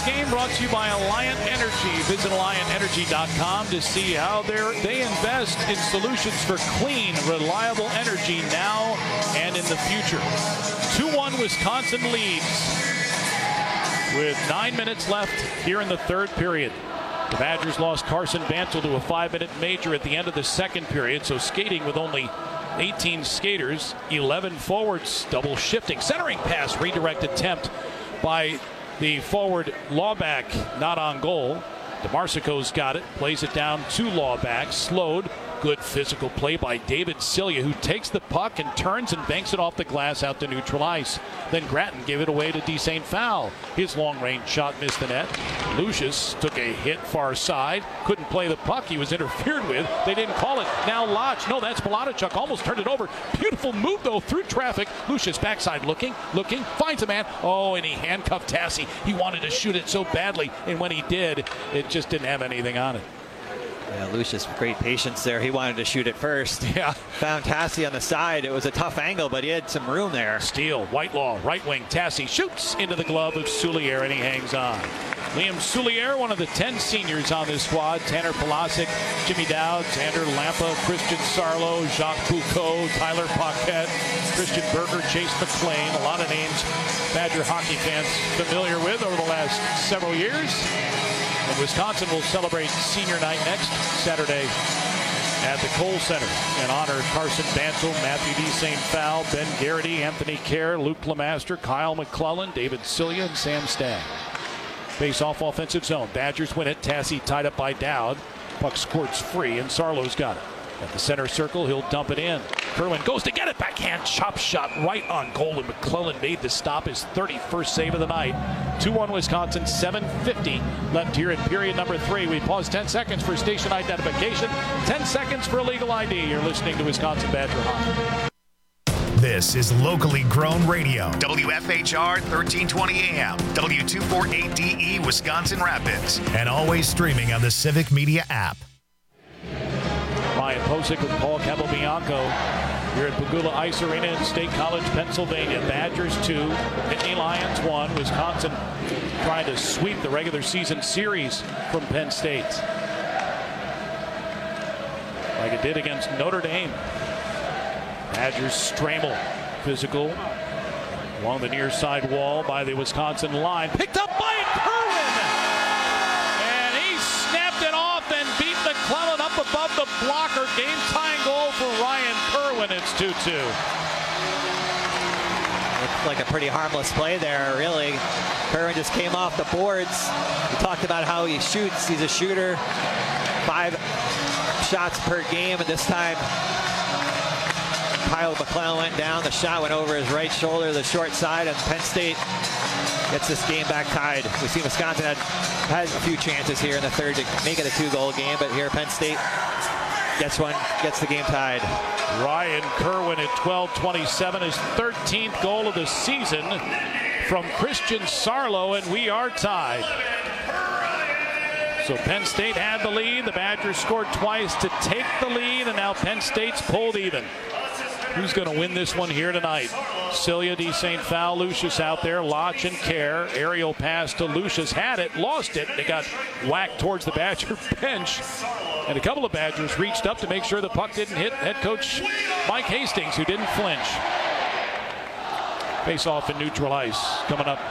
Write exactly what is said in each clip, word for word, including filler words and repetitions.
game brought to you by Alliant Energy. Visit Alliant Energy dot com to see how they invest in solutions for clean, reliable energy now and in the future. two one Wisconsin leads with nine minutes left here in the third period. The Badgers lost Carson Bantle to a five-minute major at the end of the second period, so skating with only eighteen skaters, eleven forwards, double shifting. Centering pass, redirect attempt by the forward Lawback, not on goal. DeMarsico's got it, plays it down to Lawback, slowed. Good physical play by David Cilia, who takes the puck and turns and banks it off the glass out to neutral ice. Then Gratton gave it away to D. Saint Fowl. His long-range shot missed the net. Lucius took a hit far side. Couldn't play the puck. He was interfered with. They didn't call it. Now Lodge. No, that's Milanichuk. Almost turned it over. Beautiful move, though, through traffic. Lucius backside looking, looking, finds a man. Oh, and he handcuffed Tassi. He wanted to shoot it so badly, and when he did, it just didn't have anything on it. Yeah, Lucius, great patience there. He wanted to shoot it first. Yeah. Found Tassi on the side. It was a tough angle, but he had some room there. Steele, Whitelaw, right wing. Tassi shoots into the glove of Soulier, and he hangs on. Liam Soulier, one of the ten seniors on this squad. Tanner Palasic, Jimmy Dowd, Xander Lampa, Christian Sarlo, Jacques Foucault, Tyler Paquette, Christian Berger, Chase McLean. A lot of names Badger hockey fans familiar with over the last several years. And Wisconsin will celebrate senior night next Saturday at the Kohl Center in honor of Carson Bantle, Matthew D. Saint Fowl, Ben Garrity, Anthony Kerr, Luke Lemaster, Kyle McClellan, David Cilia, and Sam Stagg. Face-off offensive zone. Badgers win it. Tassi tied up by Dowd. Puck squirts free, and Sarlo's got it. At the center circle, he'll dump it in. Kerwin goes to get it. Backhand chop shot right on goal, and McClellan made the stop, his thirty-first save of the night. two one Wisconsin, seven fifty left here in period number three. We pause ten seconds for station identification, ten seconds for legal I D. You're listening to Wisconsin Badger Hockey. This is locally grown radio. W F H R thirteen twenty A M, W two forty-eight D E, Wisconsin Rapids. And always streaming on the Civic Media app. Ryan Posick with Paul Capobianco here at Pagula Ice Arena in State College, Pennsylvania. Badgers two, Nittany Lions one. Wisconsin trying to sweep the regular season series from Penn State, like it did against Notre Dame. Badgers Stramel, physical along the near side wall by the Wisconsin line. Picked up by Kerwin! And he snapped it off and beat McClellan up above the blocker. Game-tying goal for Ryan Kerwin. It's two two. Looked like a pretty harmless play there, really. Kerwin just came off the boards. We talked about how he shoots. He's a shooter. Five shots per game, and this time Kyle McClellan went down. The shot went over his right shoulder, the short side, and Penn State gets this game back tied. We see Wisconsin had, had a few chances here in the third to make it a two-goal game, but here Penn State gets one, gets the game tied. Ryan Kerwin at twelve twenty-seven, his thirteenth goal of the season from Christian Sarlo, and we are tied. So Penn State had the lead. The Badgers scored twice to take the lead, and now Penn State's pulled even. Who's going to win this one here tonight? Cilia, D. Saint Fowl, Lucius out there, Lodge and Kerr. Aerial pass to Lucius, had it, lost it. They got whacked towards the Badger bench. And a couple of Badgers reached up to make sure the puck didn't hit head coach Mike Hastings, who didn't flinch. Face off in neutral ice coming up.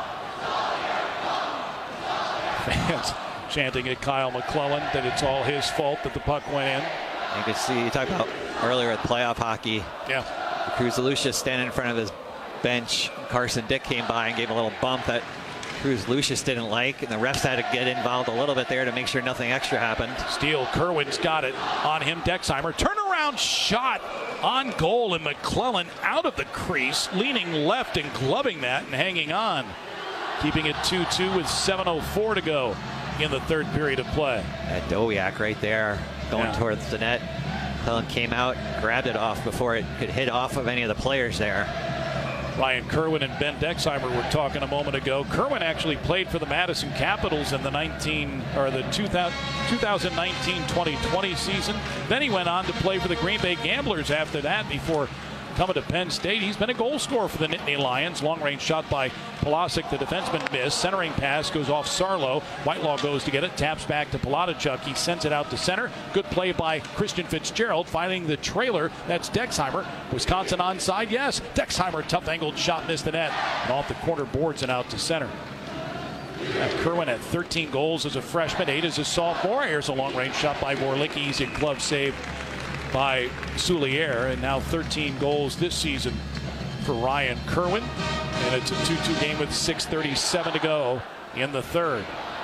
Fans chanting at Kyle McClellan that it's all his fault that the puck went in. You could see, you talked about earlier with playoff hockey. Yeah. Cruz Lucius standing in front of his bench. Carson Dick came by and gave a little bump that Cruz Lucius didn't like, and the refs had to get involved a little bit there to make sure nothing extra happened. Steele, Kerwin's got it on him. Dexheimer, turnaround shot on goal, and McClellan out of the crease, leaning left and gloving that and hanging on. Keeping it two two with seven oh four to go in the third period of play. That Dowiak right there going yeah. towards the net. McClellan came out, grabbed it off before it could hit off of any of the players there. Ryan Kerwin and Ben Dexheimer were talking a moment ago. Kerwin actually played for the Madison Capitals in the nineteen or the two thousand nineteen twenty twenty season. Then he went on to play for the Green Bay Gamblers after that before coming to Penn State. He's been a goal scorer for the Nittany Lions. Long-range shot by Polasic. The defenseman missed. Centering pass goes off Sarlo. Whitelaw goes to get it. Taps back to Polatichuk. He sends it out to center. Good play by Christian Fitzgerald. Finding the trailer. That's Dexheimer. Wisconsin onside. Yes. Dexheimer, tough angled shot, missed the net. And off the corner boards and out to center. Matt Kerwin had thirteen goals as a freshman, eight as a sophomore. Here's a long-range shot by Vorlicki. Easy glove save by Soulier. And now thirteen goals this season for Ryan Kerwin. And it's a two two game with six thirty-seven to go in the third.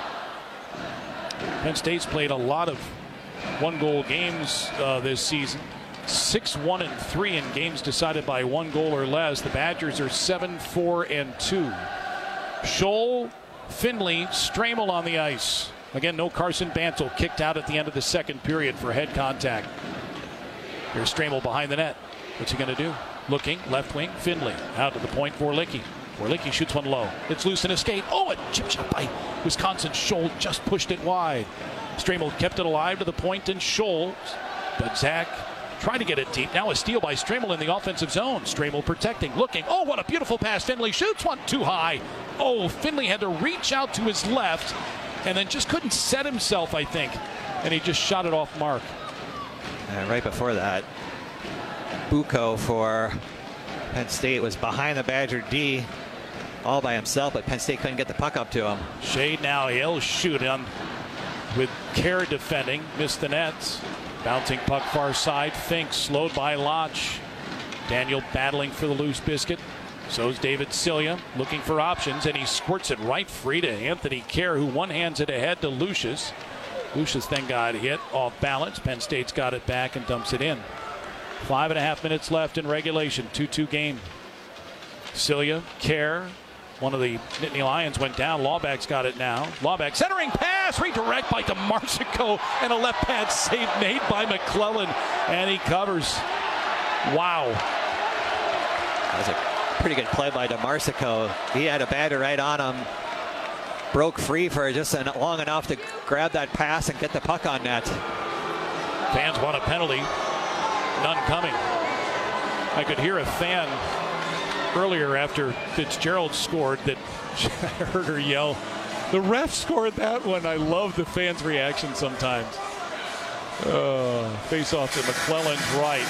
Penn State's played a lot of one-goal games uh, this season. six one and three in games decided by one goal or less. The Badgers are seven four and two. Scholl, Finley, Stramel on the ice. Again, no Carson Bantle, kicked out at the end of the second period for head contact. Here's Stramel behind the net. What's he going to do? Looking, left wing, Finley. Out to the point, Vorlicki. Vorlicki shoots one low. It's loose in a skate. Oh, a chip shot by Wisconsin. Scholl just pushed it wide. Stramel kept it alive to the point, and Scholl, but Zach trying to get it deep. Now a steal by Stramel in the offensive zone. Stramel protecting, looking. Oh, what a beautiful pass. Finley shoots one too high. Oh, Finley had to reach out to his left and then just couldn't set himself, I think. And he just shot it off mark. And right before that, Bucco for Penn State was behind the Badger D all by himself, but Penn State couldn't get the puck up to him. Shade now, he'll shoot on with Kerr defending. Missed the nets. Bouncing puck far side. Fink slowed by Lach. Daniel battling for the loose biscuit. So's David Cilia looking for options, and he squirts it right free to Anthony Kerr, who one-hands it ahead to Lucius. Lucius then got hit off balance. Penn State's got it back and dumps it in. Five and a half minutes left in regulation. two two game. Cilia, Kerr. One of the Nittany Lions went down. Lawback's got it now. Lawback centering pass, redirect by DeMarsico, and a left pad save made by McClellan, and he covers. Wow. That was a pretty good play by DeMarsico. He had a batter right on him. Broke free for just long enough to grab that pass and get the puck on net. Fans want a penalty. None coming. I could hear a fan earlier after Fitzgerald scored that I heard her yell, "The ref scored that one." I love the fans' reaction sometimes. Uh, face off to McClellan's right.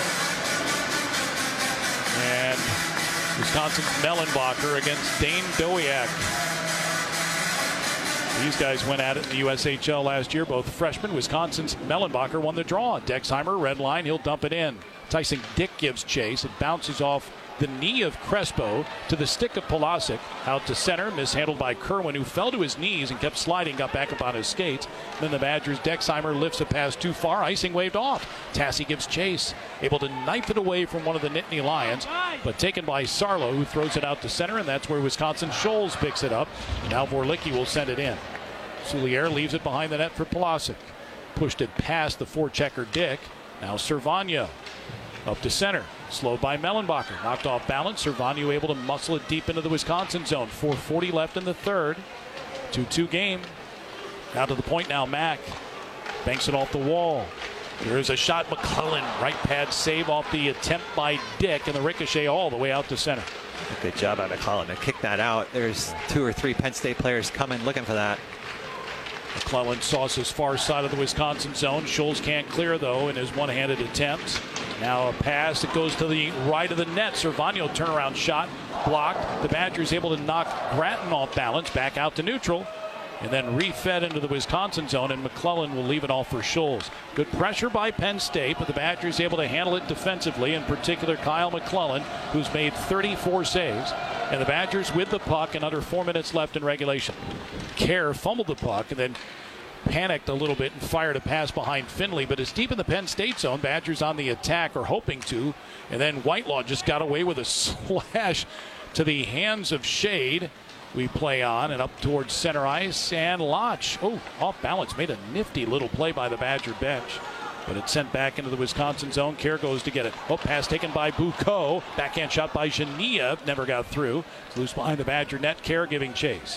And Wisconsin's Mellenbacher against Dane Dowiak. These guys went at it in the U S H L last year, both freshmen. Wisconsin's Mellenbacher won the draw. Dexheimer, red line, he'll dump it in. Tyson Dick gives chase. It bounces off the knee of Crespo to the stick of Polasic. Out to center, mishandled by Kerwin, who fell to his knees and kept sliding, got back up on his skates. Then the Badgers, Dexheimer lifts a pass too far, icing waved off. Tassi gives chase, able to knife it away from one of the Nittany Lions, but taken by Sarlo, who throws it out to center, and that's where Wisconsin Scholes picks it up. Now Vorlicki will send it in. Soulier leaves it behind the net for Polasic. Pushed it past the forechecker Dick. Now Servagno up to center. Slowed by Mellenbacher. Knocked off balance. Servagno able to muscle it deep into the Wisconsin zone. four forty left in the third. two two game. Out to the point now, Mack. Banks it off the wall. There's a shot. McClellan. Right pad save off the attempt by Dick, and the ricochet all the way out to center. Good job by McClellan to kick that out. There's two or three Penn State players coming looking for that. McClellan sauces far side of the Wisconsin zone. Scholes can't clear, though, in his one-handed attempt. Now a pass that goes to the right of the net. Servagno turnaround shot blocked. The Badgers able to knock Grattan off balance, back out to neutral, and then refed into the Wisconsin zone, and McClellan will leave it all for Scholes. Good pressure by Penn State, but the Badgers able to handle it defensively, in particular Kyle McClellan, who's made thirty-four saves. And the Badgers with the puck and under four minutes left in regulation. Kerr fumbled the puck and then panicked a little bit and fired a pass behind Finley, but it's deep in the Penn State zone. Badgers on the attack, or hoping to, and then Whitelaw just got away with a slash to the hands of Shade. We play on and up towards center ice, and Lach, oh, off balance, made a nifty little play by the Badger bench, but it's sent back into the Wisconsin zone. Kerr goes to get it. Oh, pass taken by Bucco. Backhand shot by Geniev. Never got through. It's loose behind the Badger net. Kerr giving chase.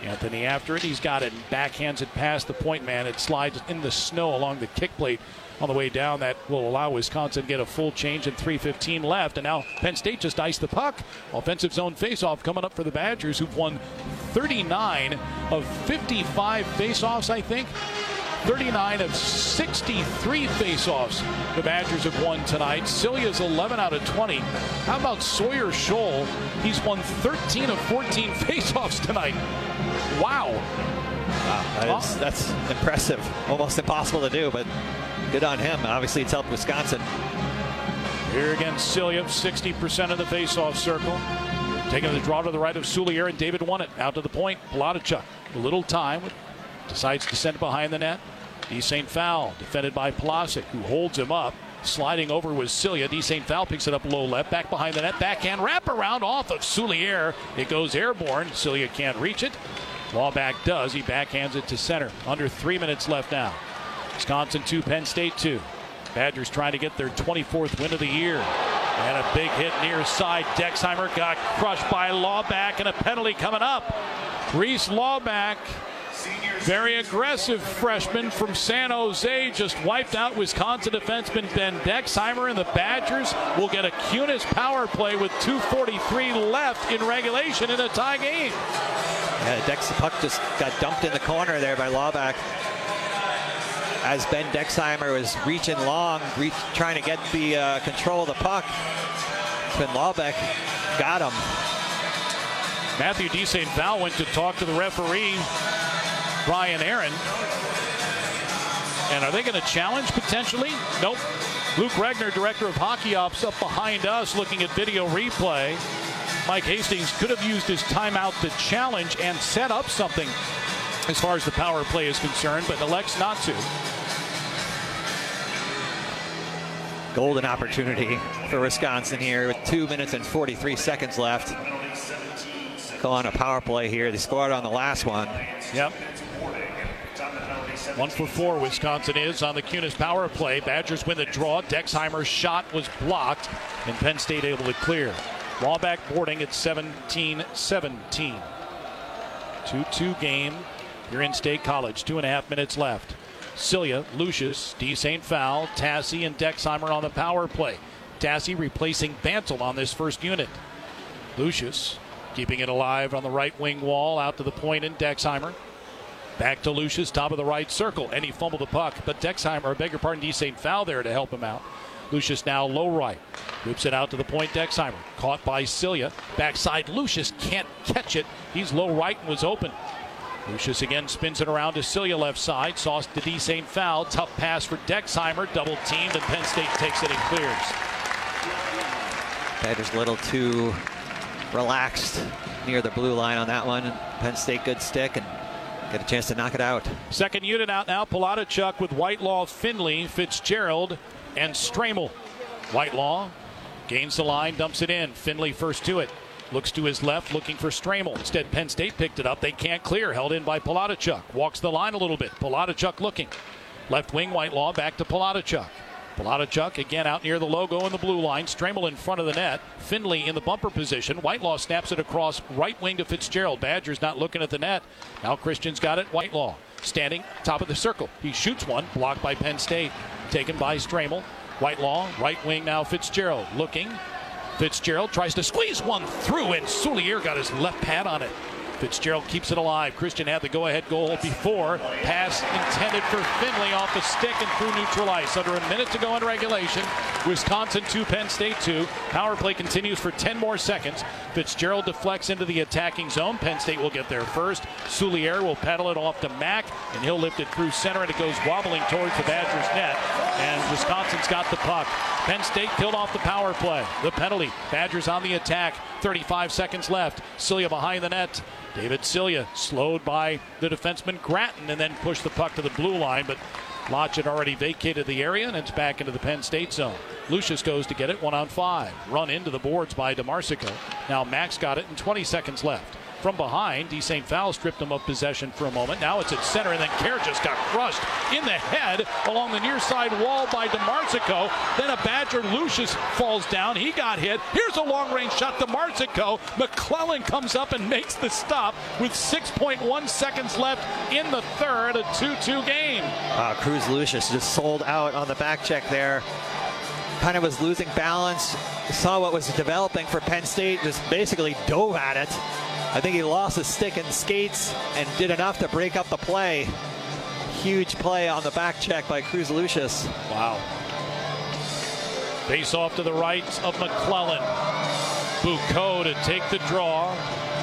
Anthony after it. He's got it and backhands it past the point man. It slides in the snow along the kick plate on the way down. That will allow Wisconsin to get a full change and three fifteen left. And now Penn State just iced the puck. Offensive zone faceoff coming up for the Badgers, who've won thirty-nine of fifty-five faceoffs, I think. thirty-nine of sixty-three faceoffs the Badgers have won tonight. Cilia's eleven out of twenty. How about Sawyer Scholl? He's won thirteen of fourteen faceoffs tonight. Wow. Wow, that is, that's impressive. Almost impossible to do, but good on him. Obviously, it's helped Wisconsin. Here again, Cilia, sixty percent of the faceoff circle. Taking the draw to the right of Soulier, and David won it. Out to the point, Palatichuk. A little time. Decides to send it behind the net. D. Saint Foul, defended by Plasek, who holds him up. Sliding over was Cilia. D. Saint Foul picks it up low left, back behind the net. Backhand wrap around off of Soulier. It goes airborne. Cilia can't reach it. Lawback does. He backhands it to center. Under three minutes left now. Wisconsin two, Penn State two. Badgers trying to get their twenty-fourth win of the year. And a big hit near side. Dexheimer got crushed by Lawback, and a penalty coming up. Reese Lawback, very aggressive freshman from San Jose, just wiped out Wisconsin defenseman Ben Dexheimer, and the Badgers will get a Kunis power play with two forty-three left in regulation in a tie game. Yeah, Dex puck just got dumped in the corner there by Lawback. As Ben Dexheimer was reaching long, reach, trying to get the uh, control of the puck. Ben Lawback got him. Matthew D. Saint Foul went to talk to the referee, Brian Aaron. And are they going to challenge potentially? Nope. Luke Regner, director of hockey ops, up behind us looking at video replay. Mike Hastings could have used his timeout to challenge and set up something as far as the power play is concerned, but elects not to. Golden opportunity for Wisconsin here with two minutes and forty-three seconds left. Go on a power play here. They scored on the last one. Yep. One for four, Wisconsin is on the Kunis power play. Badgers win the draw. Dexheimer's shot was blocked, and Penn State able to clear. Lawback boarding at seventeen seventeen. two two game here in State College. Two and a half minutes left. Cilia, Lucius, D. Saint Foul, Tassi, and Dexheimer on the power play. Tassi replacing Bantle on this first unit. Lucius keeping it alive on the right wing wall, out to the point in Dexheimer. Back to Lucius, top of the right circle, and he fumbled the puck. But Dexheimer, or beg your pardon, D. Saint Foul there to help him out. Lucius now low right. Whips it out to the point, Dexheimer. Caught by Cilia. Backside, Lucius can't catch it. He's low right and was open. Lucius again spins it around to Cilia left side. Sauce to D. Saint Foul. Tough pass for Dexheimer. Double teamed, and Penn State takes it and clears. Badgers a little too relaxed near the blue line on that one. Penn State good stick and get a chance to knock it out. Second unit out now. Palatichuk with Whitelaw, Finley, Fitzgerald, and Stramel. Whitelaw gains the line, dumps it in. Finley first to it. Looks to his left, looking for Stramel. Instead, Penn State picked it up. They can't clear. Held in by Palatichuk. Walks the line a little bit. Palatichuk looking. Left wing, Whitelaw back to Palatichuk. Palatichuk again out near the logo in the blue line. Stramel in front of the net. Finley in the bumper position. Whitelaw snaps it across right wing to Fitzgerald. Badgers not looking at the net. Now Christian's got it. Whitelaw standing top of the circle. He shoots one. Blocked by Penn State. Taken by Stramel. Whitelaw, right wing now Fitzgerald. Looking. Fitzgerald tries to squeeze one through, and Soulier got his left pad on it. Fitzgerald keeps it alive. Christian had the go-ahead goal before. Pass intended for Finley off the stick and through neutral ice. Under a minute to go in regulation. Wisconsin two, Penn State two. Power play continues for ten more seconds. Fitzgerald deflects into the attacking zone. Penn State will get there first. Soulier will paddle it off to Mack, and he'll lift it through center, and it goes wobbling towards the Badgers net. And Wisconsin's got the puck. Penn State killed off the power play. The penalty. Badgers on the attack. thirty-five seconds left. Cilia behind the net. David Cilia slowed by the defenseman Gratton and then pushed the puck to the blue line, but Lodge had already vacated the area, and it's back into the Penn State zone. Lucius goes to get it, one on five. Run into the boards by DeMarsico. Now Max got it, and twenty seconds left. from behind. D. Saint Phalle stripped him of possession for a moment. Now it's at center, and then Kerr just got crushed in the head along the near side wall by DeMarsico. Then a Badger, Lucius, falls down. He got hit. Here's a long-range shot. DeMarsico. McClellan comes up and makes the stop with six point one seconds left in the third. A two two game. Uh, Cruz Lucius just sold out on the back check there. Kind of was losing balance. Saw what was developing for Penn State. Just basically dove at it. I think he lost his stick and skates and did enough to break up the play. Huge play on the back check by Cruz Lucius. Wow. Face off to the right of McClellan. Bucco to take the draw.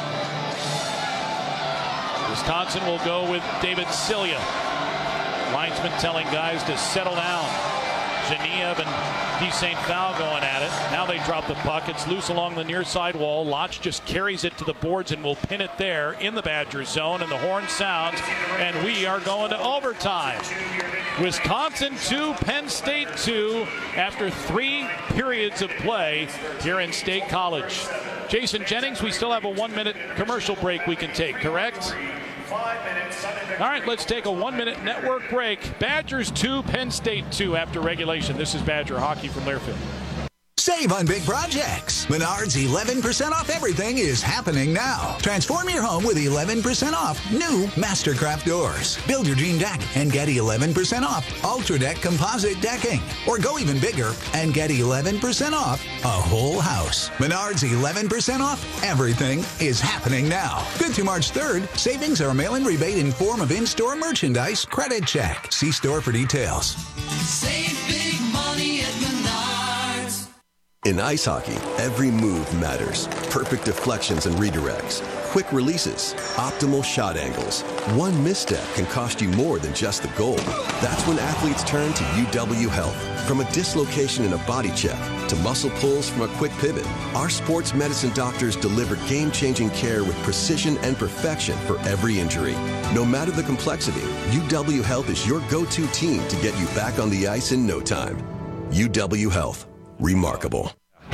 Wisconsin will go with David Cilia. Linesman telling guys to settle down. Genev and D. Saint Phalle going at it. Now they drop the puck. It's loose along the near side wall. Lotch just carries it to the boards and will pin it there in the Badger zone. And the horn sounds, and we are going to overtime. Wisconsin two, Penn State two, after three periods of play here in State College. Jason Jennings, we still have a one-minute commercial break we can take, correct? All right, let's take a one-minute network break. Badgers two, Penn State two after regulation. This is Badger Hockey from Learfield. Save on big projects. Menards eleven percent off everything is happening now. Transform your home with eleven percent off new Mastercraft doors. Build your dream deck and get eleven percent off Ultra Deck composite decking. Or go even bigger and get eleven percent off a whole house. Menards eleven percent off everything is happening now. Good through March third. Savings are mail-in rebate in form of in-store merchandise credit check. See store for details. Save big money at Menards. In ice hockey, every move matters. Perfect deflections and redirects, quick releases, optimal shot angles. One misstep can cost you more than just the goal. That's when athletes turn to U W Health. From a dislocation in a body check to muscle pulls from a quick pivot, our sports medicine doctors deliver game-changing care with precision and perfection for every injury. No matter the complexity, U W Health is your go-to team to get you back on the ice in no time. U W Health. Remarkable.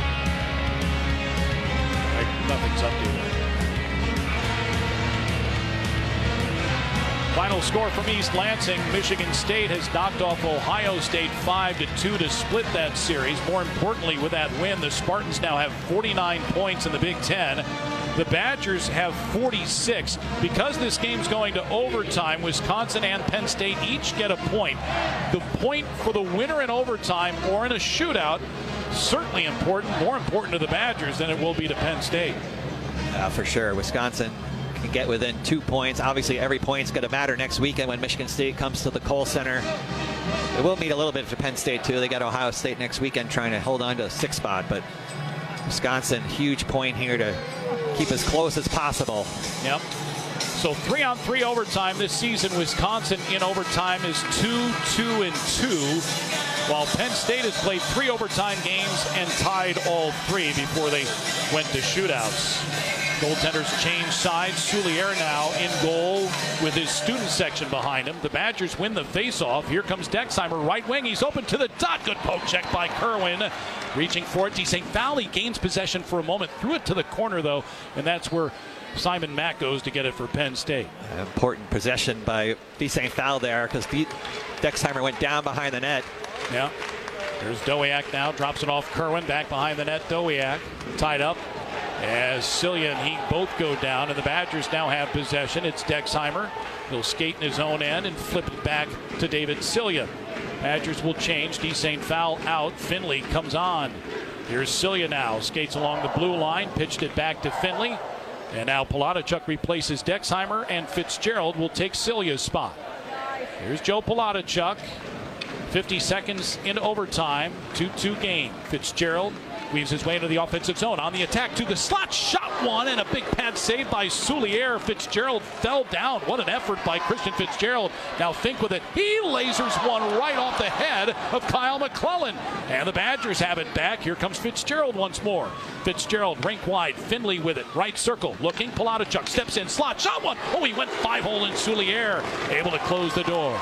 Nothing's up to it. Final score from East Lansing. Michigan State has knocked off Ohio State five to two to split that series. More importantly, with that win, the Spartans now have forty-nine points in the Big Ten. The Badgers have forty-six. Because this game's going to overtime, Wisconsin and Penn State each get a point. The point for the winner in overtime or in a shootout, certainly important, more important to the Badgers than it will be to Penn State. Uh, for sure. Wisconsin can get within two points. Obviously, every point's going to matter next weekend when Michigan State comes to the Kohl Center. It will mean a little bit for Penn State, too. They got Ohio State next weekend trying to hold on to a sixth spot. But Wisconsin, huge point here to keep as close as possible. Yep. So three on three overtime this season. Wisconsin in overtime is two, two, and two. While Penn State has played three overtime games and tied all three before they went to shootouts. Goaltenders change sides. Soulier now in goal with his student section behind him. The Badgers win the faceoff. Here comes Dexheimer, right wing. He's open to the dot. Good poke check by Kerwin. Reaching for it. D. Saint Phalle gains possession for a moment. Threw it to the corner, though, and that's where Simon Mack goes to get it for Penn State. An important possession by D. Saint Phalle there because Dexheimer went down behind the net. Yeah. There's Dowiak now. Drops it off Kerwin. Back behind the net. Dowiak tied up as Cilia and he both go down. And the Badgers now have possession. It's Dexheimer. He'll skate in his own end and flip it back to David Cilia. Badgers will change. D. Saint Phalle out. Finley comes on. Here's Cilia now. Skates along the blue line. Pitched it back to Finley. And now Palachuk replaces Dexheimer. And Fitzgerald will take Cilia's spot. Here's Joe Palachuk. fifty seconds into overtime, two two game. Fitzgerald weaves his way into the offensive zone. On the attack to the slot, shot one, and a big pad save by Soulier. Fitzgerald fell down. What an effort by Christian Fitzgerald. Now think with it. He lasers one right off the head of Kyle McClellan. And the Badgers have it back. Here comes Fitzgerald once more. Fitzgerald rink wide. Finley with it. Right circle. Looking. Palachuk steps in. Slot. Shot one. Oh, he went five hole in Soulier. Able to close the door.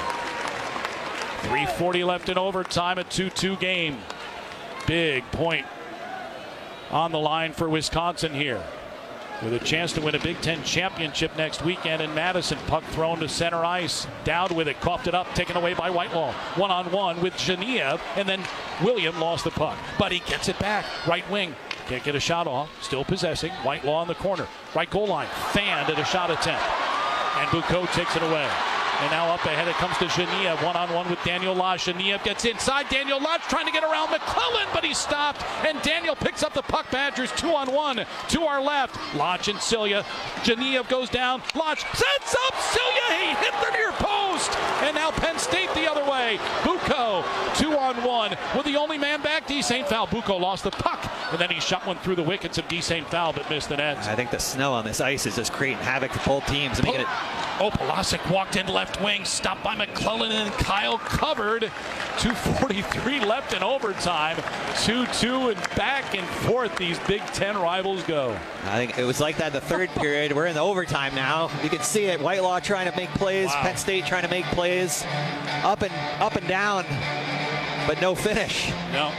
three forty left in overtime, a two two game. Big point on the line for Wisconsin here. with a chance to win a Big Ten championship next weekend in Madison. Puck thrown to center ice. Dowd with it, coughed it up, taken away by Whitelaw. One-on-one with Genev, and then William lost the puck. But he gets it back. Right wing. Can't get a shot off. Still possessing. Whitelaw in the corner. Right goal line. Fanned at a shot attempt. And Bucco takes it away. And now up ahead it comes to Genev, one-on-one with Daniel Lodge. Genev gets inside. Daniel Lodge trying to get around McClellan, but he's stopped. And Daniel picks up the puck. Badgers two-on-one to our left. Lodge and Cilia. Genev goes down. Lodge sets up Cilia. He hit the near post. And now Penn State the other way. Bucco two-on-one with the only man back, D. Saint Foul. Bucco lost the puck. And then he shot one through the wickets of D. Saint Foul, but missed the net. I think the snow on this ice is just creating havoc for both teams. And making it. Oh, Polasic walked in left wing, stopped by McClellan, and Kyle covered. two forty-three left in overtime. two two and back and forth these Big Ten rivals go. I think it was like that in the third period. We're in the overtime now. You can see it. Whitelaw trying to make plays. Wow. Penn State trying to make plays. Up and up and down, but no finish. No.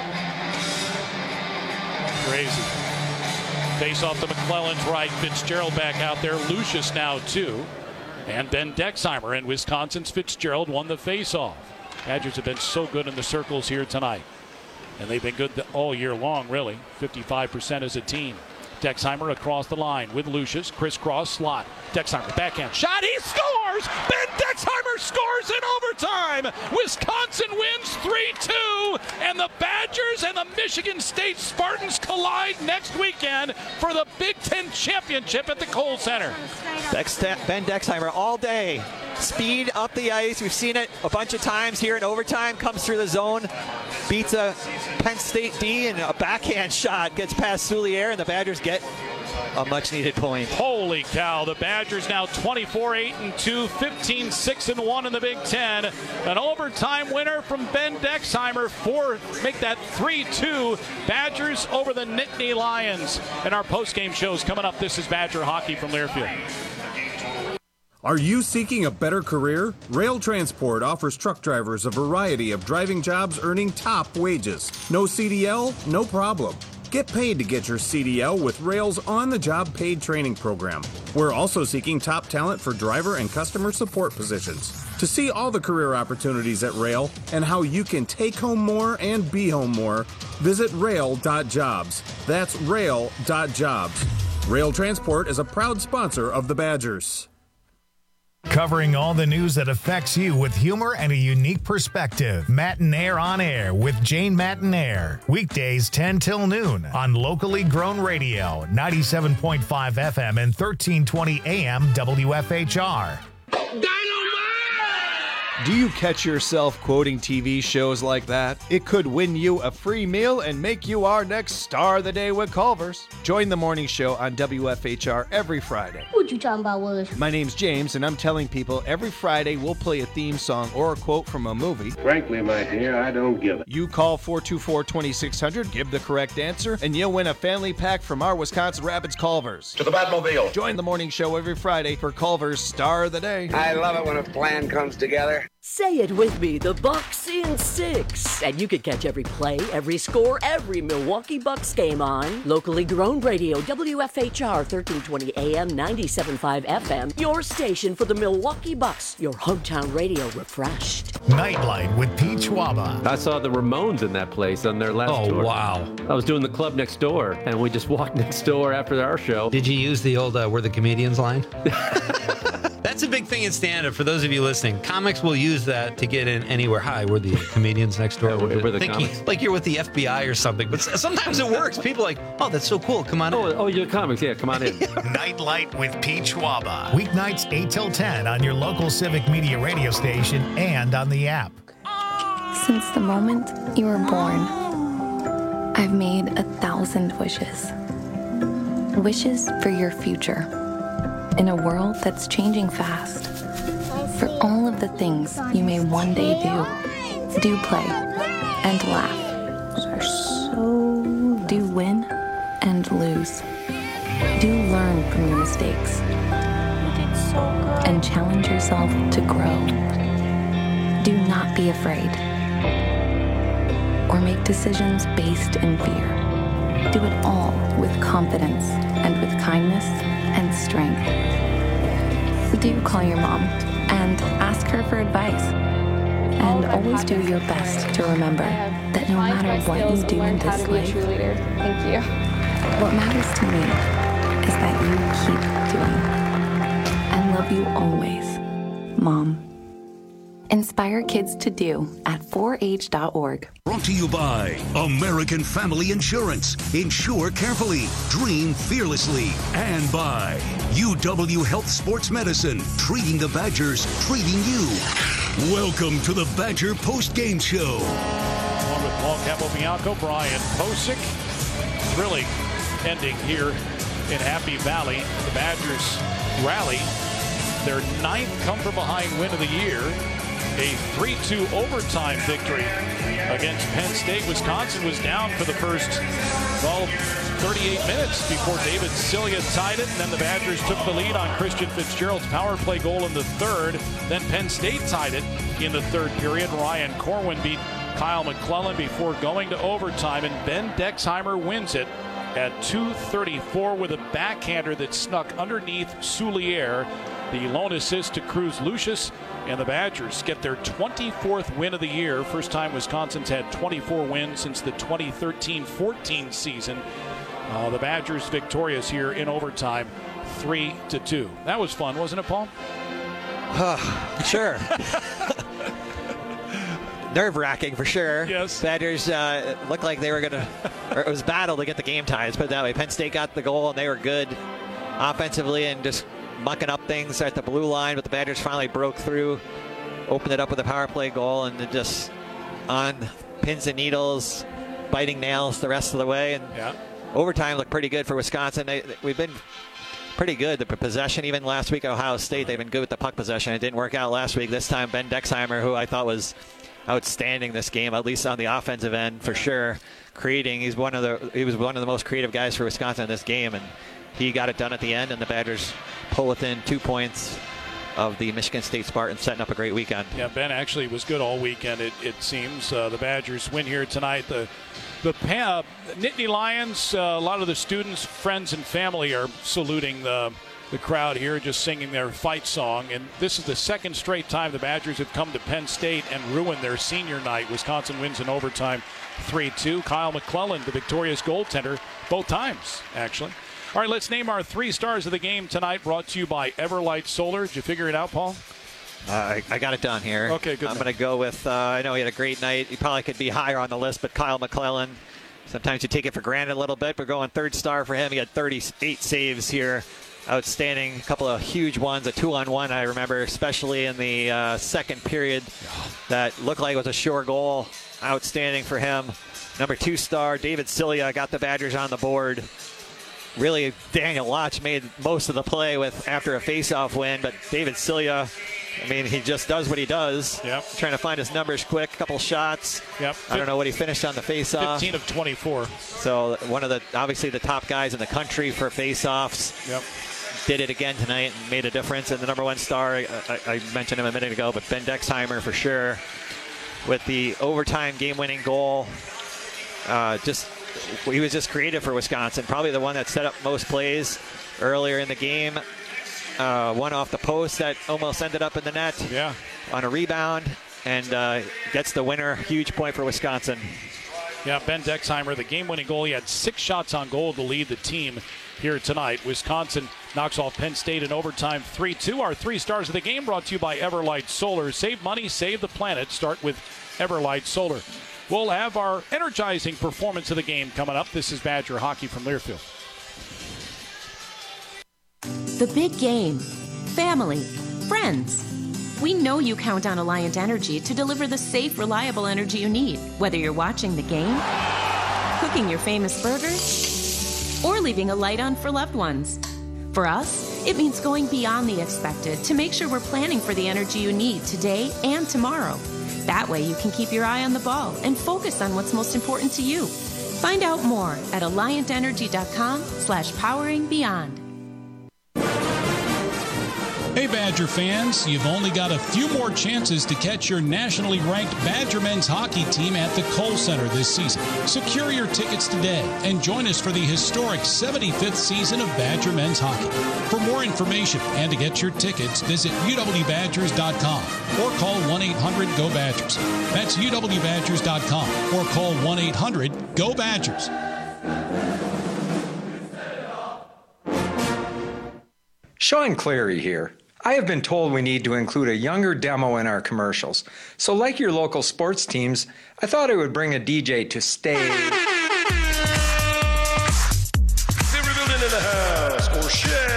Crazy. Face off to McClellan's right. Fitzgerald back out there. Lucius now too. And Ben Dexheimer, and Wisconsin's Fitzgerald won the face-off. Badgers have been so good in the circles here tonight. And they've been good all year long, really. fifty-five percent as a team. Dexheimer across the line with Lucius. Crisscross slot. Dexheimer backhand shot. He scores! Ben Dexheimer scores in overtime! Wisconsin wins three two. And the Badgers and the Michigan State Spartans collide next weekend for the Big Ten championship at the Kohl Center. Dex- Ben Dexheimer all day. Speed up the ice. We've seen it a bunch of times here in overtime. Comes through the zone. Beats a Penn State D, and a backhand shot gets past Soulier, and the Badgers get a much-needed point. Holy cow. The Badgers now twenty-four eight and two, fifteen six and one in the Big Ten. An overtime winner from Ben Dexheimer. Four, make that three two. Badgers over the Nittany Lions. And our post-game shows coming up. This is Badger Hockey from Learfield. Are you seeking a better career? Rail Transport offers truck drivers a variety of driving jobs earning top wages. No C D L? No problem. Get paid to get your C D L with Rail's on-the-job paid training program. We're also seeking top talent for driver and customer support positions. To see all the career opportunities at Rail and how you can take home more and be home more, visit rail dot jobs. That's rail dot jobs. Rail Transport is a proud sponsor of the Badgers. Covering all the news that affects you with humor and a unique perspective. Matinaire on Air with Jane Matinaire. Weekdays ten till noon on locally grown radio, ninety-seven point five F M and thirteen twenty A M W F H R. Do you catch yourself quoting T V shows like that? It could win you a free meal and make you our next star of the day with Culver's. Join the morning show on W F H R every Friday. What you talking about, Willis? My name's James, and I'm telling people every Friday we'll play a theme song or a quote from a movie. Frankly, my dear, I don't give it. You call four two four, two six zero zero, give the correct answer, and you'll win a family pack from our Wisconsin Rapids Culver's. To the Batmobile. Join the morning show every Friday for Culver's Star of the Day. I love it when a plan comes together. Say it with me, the Bucks in six. And you can catch every play, every score, every Milwaukee Bucks game on locally grown radio, W F H R, thirteen twenty A M, ninety-seven point five F M. Your station for the Milwaukee Bucks. Your hometown radio refreshed. Nightlight with Pete Schwaba. I saw the Ramones in that place on their last oh, tour. Oh, wow. I was doing the club next door, and we just walked next door after our show. Did you use the old uh, "We're the Comedians" line? That's a big thing in stand-up. For those of you listening, comics will use that to get in anywhere. Hi, we're the comedians next door. Yeah, we're, we're the Thinking, comics. like you're with the F B I or something. But sometimes it works. People are like, oh, that's so cool. Come on oh, in. Oh, you're comics. Yeah, come on in. Nightlight with Pete Schwaba. Weeknights eight till ten on your local Civic Media radio station and on the app. Since the moment you were born, I've made a thousand wishes. Wishes for your future. In a world that's changing fast. For all of the things you may one day do. Do play and laugh. So do win and lose. Do learn from your mistakes. And challenge yourself to grow. Do not be afraid. Or make decisions based in fear. Do it all with confidence and with kindness and strength. Do call your mom and ask her for advice. And always do your best to remember that no matter what you do in this life, Thank you. what matters to me is that you keep doing. And love you always, Mom. Inspire kids to do at four H dot org. Brought to you by American Family Insurance. Insure carefully, dream fearlessly. And by U W Health Sports Medicine. Treating the Badgers, treating you. Welcome to the Badger Post-Game Show. Along with Paul Capobianco, Brian Posick. Thrilling ending here in Happy Valley. The Badgers rally their ninth come-from-behind win of the year. A three two overtime victory against Penn State. Wisconsin was down for the first, well, thirty-eight minutes before David Cilia tied it. And then the Badgers took the lead on Christian Fitzgerald's power play goal in the third. Then Penn State tied it in the third period. Ryan Corwin beat Kyle McClellan before going to overtime. And Ben Dexheimer wins it at two thirty-four with a backhander that snuck underneath Soulier. The lone assist to Cruz Lucius. And the Badgers get their twenty-fourth win of the year. First time Wisconsin's had twenty-four wins since the twenty thirteen fourteen season. Uh, the Badgers victorious here in overtime, three to two. That was fun, wasn't it, Paul? Sure. Nerve-wracking for sure. Yes. Badgers uh, looked like they were going to, or it was battle to get the game ties, put it that way. Penn State got the goal, and they were good offensively and just mucking up things at the blue line, but the Badgers finally broke through, opened it up with a power play goal, and then just on pins and needles, biting nails the rest of the way. And yeah. Overtime looked pretty good for Wisconsin. They, we've been pretty good. The possession, even last week at Ohio State, they've been good with the puck possession. It didn't work out last week. This time, Ben Dexheimer, who I thought was outstanding this game, at least on the offensive end for sure, creating. He's one of the he was one of the most creative guys for Wisconsin in this game, and he got it done at the end, and the Badgers pull within two points of the Michigan State Spartans, setting up a great weekend. Yeah, Ben actually was good all weekend, it, it seems. Uh, the Badgers win here tonight. The the uh, Nittany Lions, uh, a lot of the students, friends, and family are saluting the, the crowd here, just singing their fight song. And this is the second straight time the Badgers have come to Penn State and ruined their senior night. Wisconsin wins in overtime three two. Kyle McClellan, the victorious goaltender, both times, actually. All right, let's name our three stars of the game tonight, brought to you by Everlight Solar. Did you figure it out, Paul? Uh, I, I got it done here. Okay, good. I'm going to go with, uh, I know he had a great night. He probably could be higher on the list, but Kyle McClellan, sometimes you take it for granted a little bit, but going third star for him. He had thirty-eight saves here. Outstanding. A couple of huge ones, a two-on-one, I remember, especially in the uh, second period. That looked like it was a sure goal. Outstanding for him. Number two star, David Cilia, got the Badgers on the board. Really, Daniel Lotch made most of the play with after a face-off win, but David Cilia, I mean, he just does what he does. Yep. Trying to find his numbers quick, couple shots. Yep. I don't know what he finished on the face-off. fifteen of twenty-four. So one of the, obviously the top guys in the country for face-offs. Yep. Did it again tonight and made a difference. And the number one star, I, I, I mentioned him a minute ago, but Ben Dexheimer for sure with the overtime game-winning goal. Uh, just he was just creative for Wisconsin. Probably the one that set up most plays earlier in the game. Uh, one off the post that almost ended up in the net. Yeah. On a rebound, and uh, gets the winner. Huge point for Wisconsin. Yeah, Ben Dexheimer, the game-winning goal. He had six shots on goal to lead the team here tonight. Wisconsin knocks off Penn State in overtime three two. Our three stars of the game brought to you by Everlight Solar. Save money, save the planet. Start with Everlight Solar. We'll have our energizing performance of the game coming up. This is Badger Hockey from Learfield. The big game. Family. Friends. We know you count on Alliant Energy to deliver the safe, reliable energy you need, whether you're watching the game, cooking your famous burgers, or leaving a light on for loved ones. For us, it means going beyond the expected to make sure we're planning for the energy you need today and tomorrow. That way you can keep your eye on the ball and focus on what's most important to you. Find out more at alliant energy dot com slash powering beyond. Hey, Badger fans, you've only got a few more chances to catch your nationally ranked Badger men's hockey team at the Kohl Center this season. Secure your tickets today and join us for the historic seventy-fifth season of Badger men's hockey. For more information and to get your tickets, visit U W Badgers dot com or call one eight hundred go Badgers. That's U W Badgers dot com or call one eight hundred go Badgers. Sean Cleary here. I have been told we need to include a younger demo in our commercials. So like your local sports teams, I thought I would bring a D J to stay. Silver building in the house or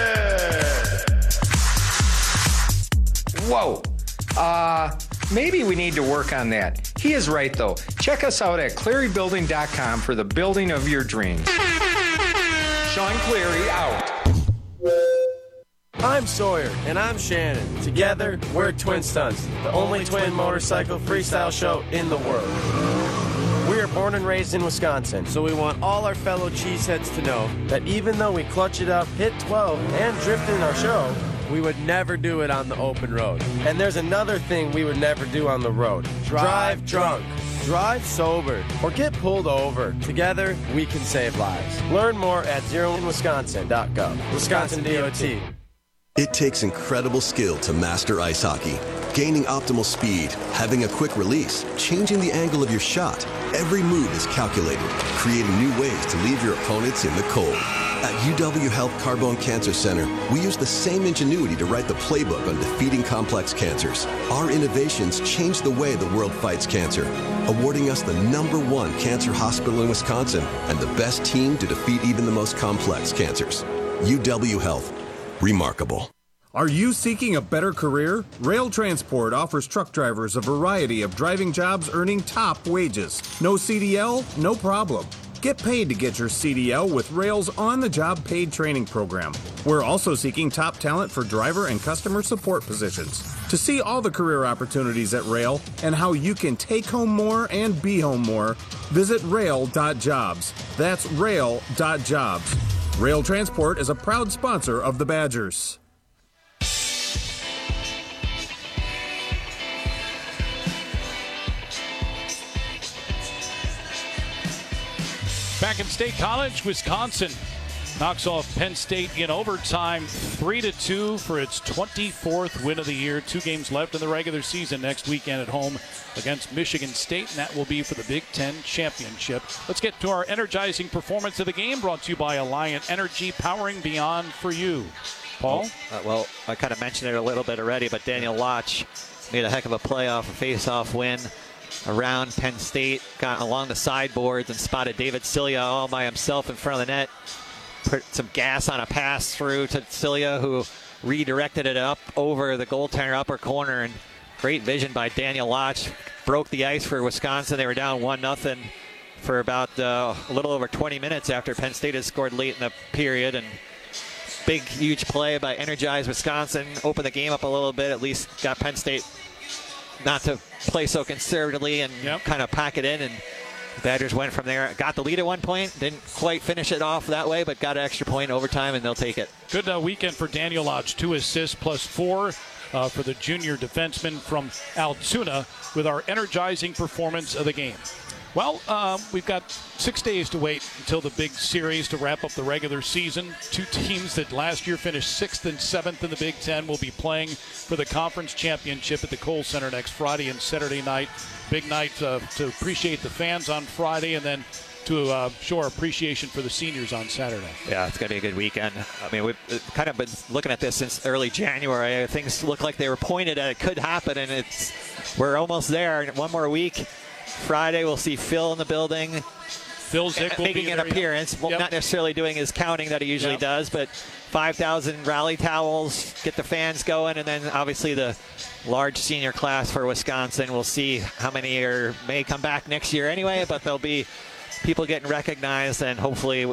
shed. Whoa. Uh, maybe we need to work on that. He is right though. Check us out at Cleary Building dot com for the building of your dreams. Sean Cleary out. I'm Sawyer. And I'm Shannon. Together, we're Twin Stunts, the only twin motorcycle freestyle show in the world. We are born and raised in Wisconsin, so we want all our fellow cheeseheads to know that even though we clutch it up, hit twelve, and drift in our show, we would never do it on the open road. And there's another thing we would never do on the road. Drive drunk. Drive sober or get pulled over. Together, we can save lives. Learn more at zero in wisconsin dot gov. Wisconsin D O T. It takes incredible skill to master ice hockey. Gaining optimal speed, having a quick release, changing the angle of your shot. Every move is calculated, creating new ways to leave your opponents in the cold. At U W Health Carbone Cancer Center, we use the same ingenuity to write the playbook on defeating complex cancers. Our innovations change the way the world fights cancer, awarding us the number one cancer hospital in Wisconsin and the best team to defeat even the most complex cancers. U W Health. Remarkable. Are you seeking a better career? Rail Transport offers truck drivers a variety of driving jobs earning top wages. No C D L? No problem. Get paid to get your C D L with Rail's on-the-job paid training program. We're also seeking top talent for driver and customer support positions. To see all the career opportunities at Rail and how you can take home more and be home more, visit rail dot jobs. That's rail dot jobs. Rail Transport is a proud sponsor of the Badgers. Back in State College, Wisconsin knocks off Penn State in overtime, three to two for its twenty-fourth win of the year. Two games left in the regular season next weekend at home against Michigan State, and that will be for the Big Ten Championship. Let's get to our energizing performance of the game, brought to you by Alliant Energy, powering beyond for you. Paul? Oh, uh, well, I kind of mentioned it a little bit already, but Daniel Lotch made a heck of a playoff, a face-off win around Penn State, got along the sideboards and spotted David Cilia all by himself in front of the net. Put some gas on a pass through to Cilia, who redirected it up over the goaltender upper corner, and great vision by Daniel Lotch. Broke the ice for Wisconsin. They were down one nothing for about uh, a little over twenty minutes after Penn State had scored late in the period, and big, huge play by energized Wisconsin. Opened the game up a little bit, at least got Penn State not to play so conservatively and yep. kind of pack it in, and the Badgers went from there. Got the lead at one point, didn't quite finish it off that way, but got an extra point overtime, and they'll take it. Good uh, weekend for Daniel Lodge. Two assists plus four uh, for the junior defenseman from Altoona with our energizing performance of the game. Well, uh, we've got six days to wait until the big series to wrap up the regular season. Two teams that last year finished sixth and seventh in the Big Ten will be playing for the conference championship at the Kohl Center next Friday and Saturday night. Big night uh, to appreciate the fans on Friday, and then to uh, show our appreciation for the seniors on Saturday. Yeah, it's going to be a good weekend. I mean, we've kind of been looking at this since early January. Things look like they were pointed at it could happen, and it's we're almost there. One more week. Friday, we'll see Phil in the building. Phil Zick will making be an there, appearance. Yep. Well, not necessarily doing his counting that he usually yep. does, but five thousand rally towels, get the fans going, and then obviously the large senior class for Wisconsin. We'll see how many are, may come back next year anyway, but there'll be people getting recognized, and hopefully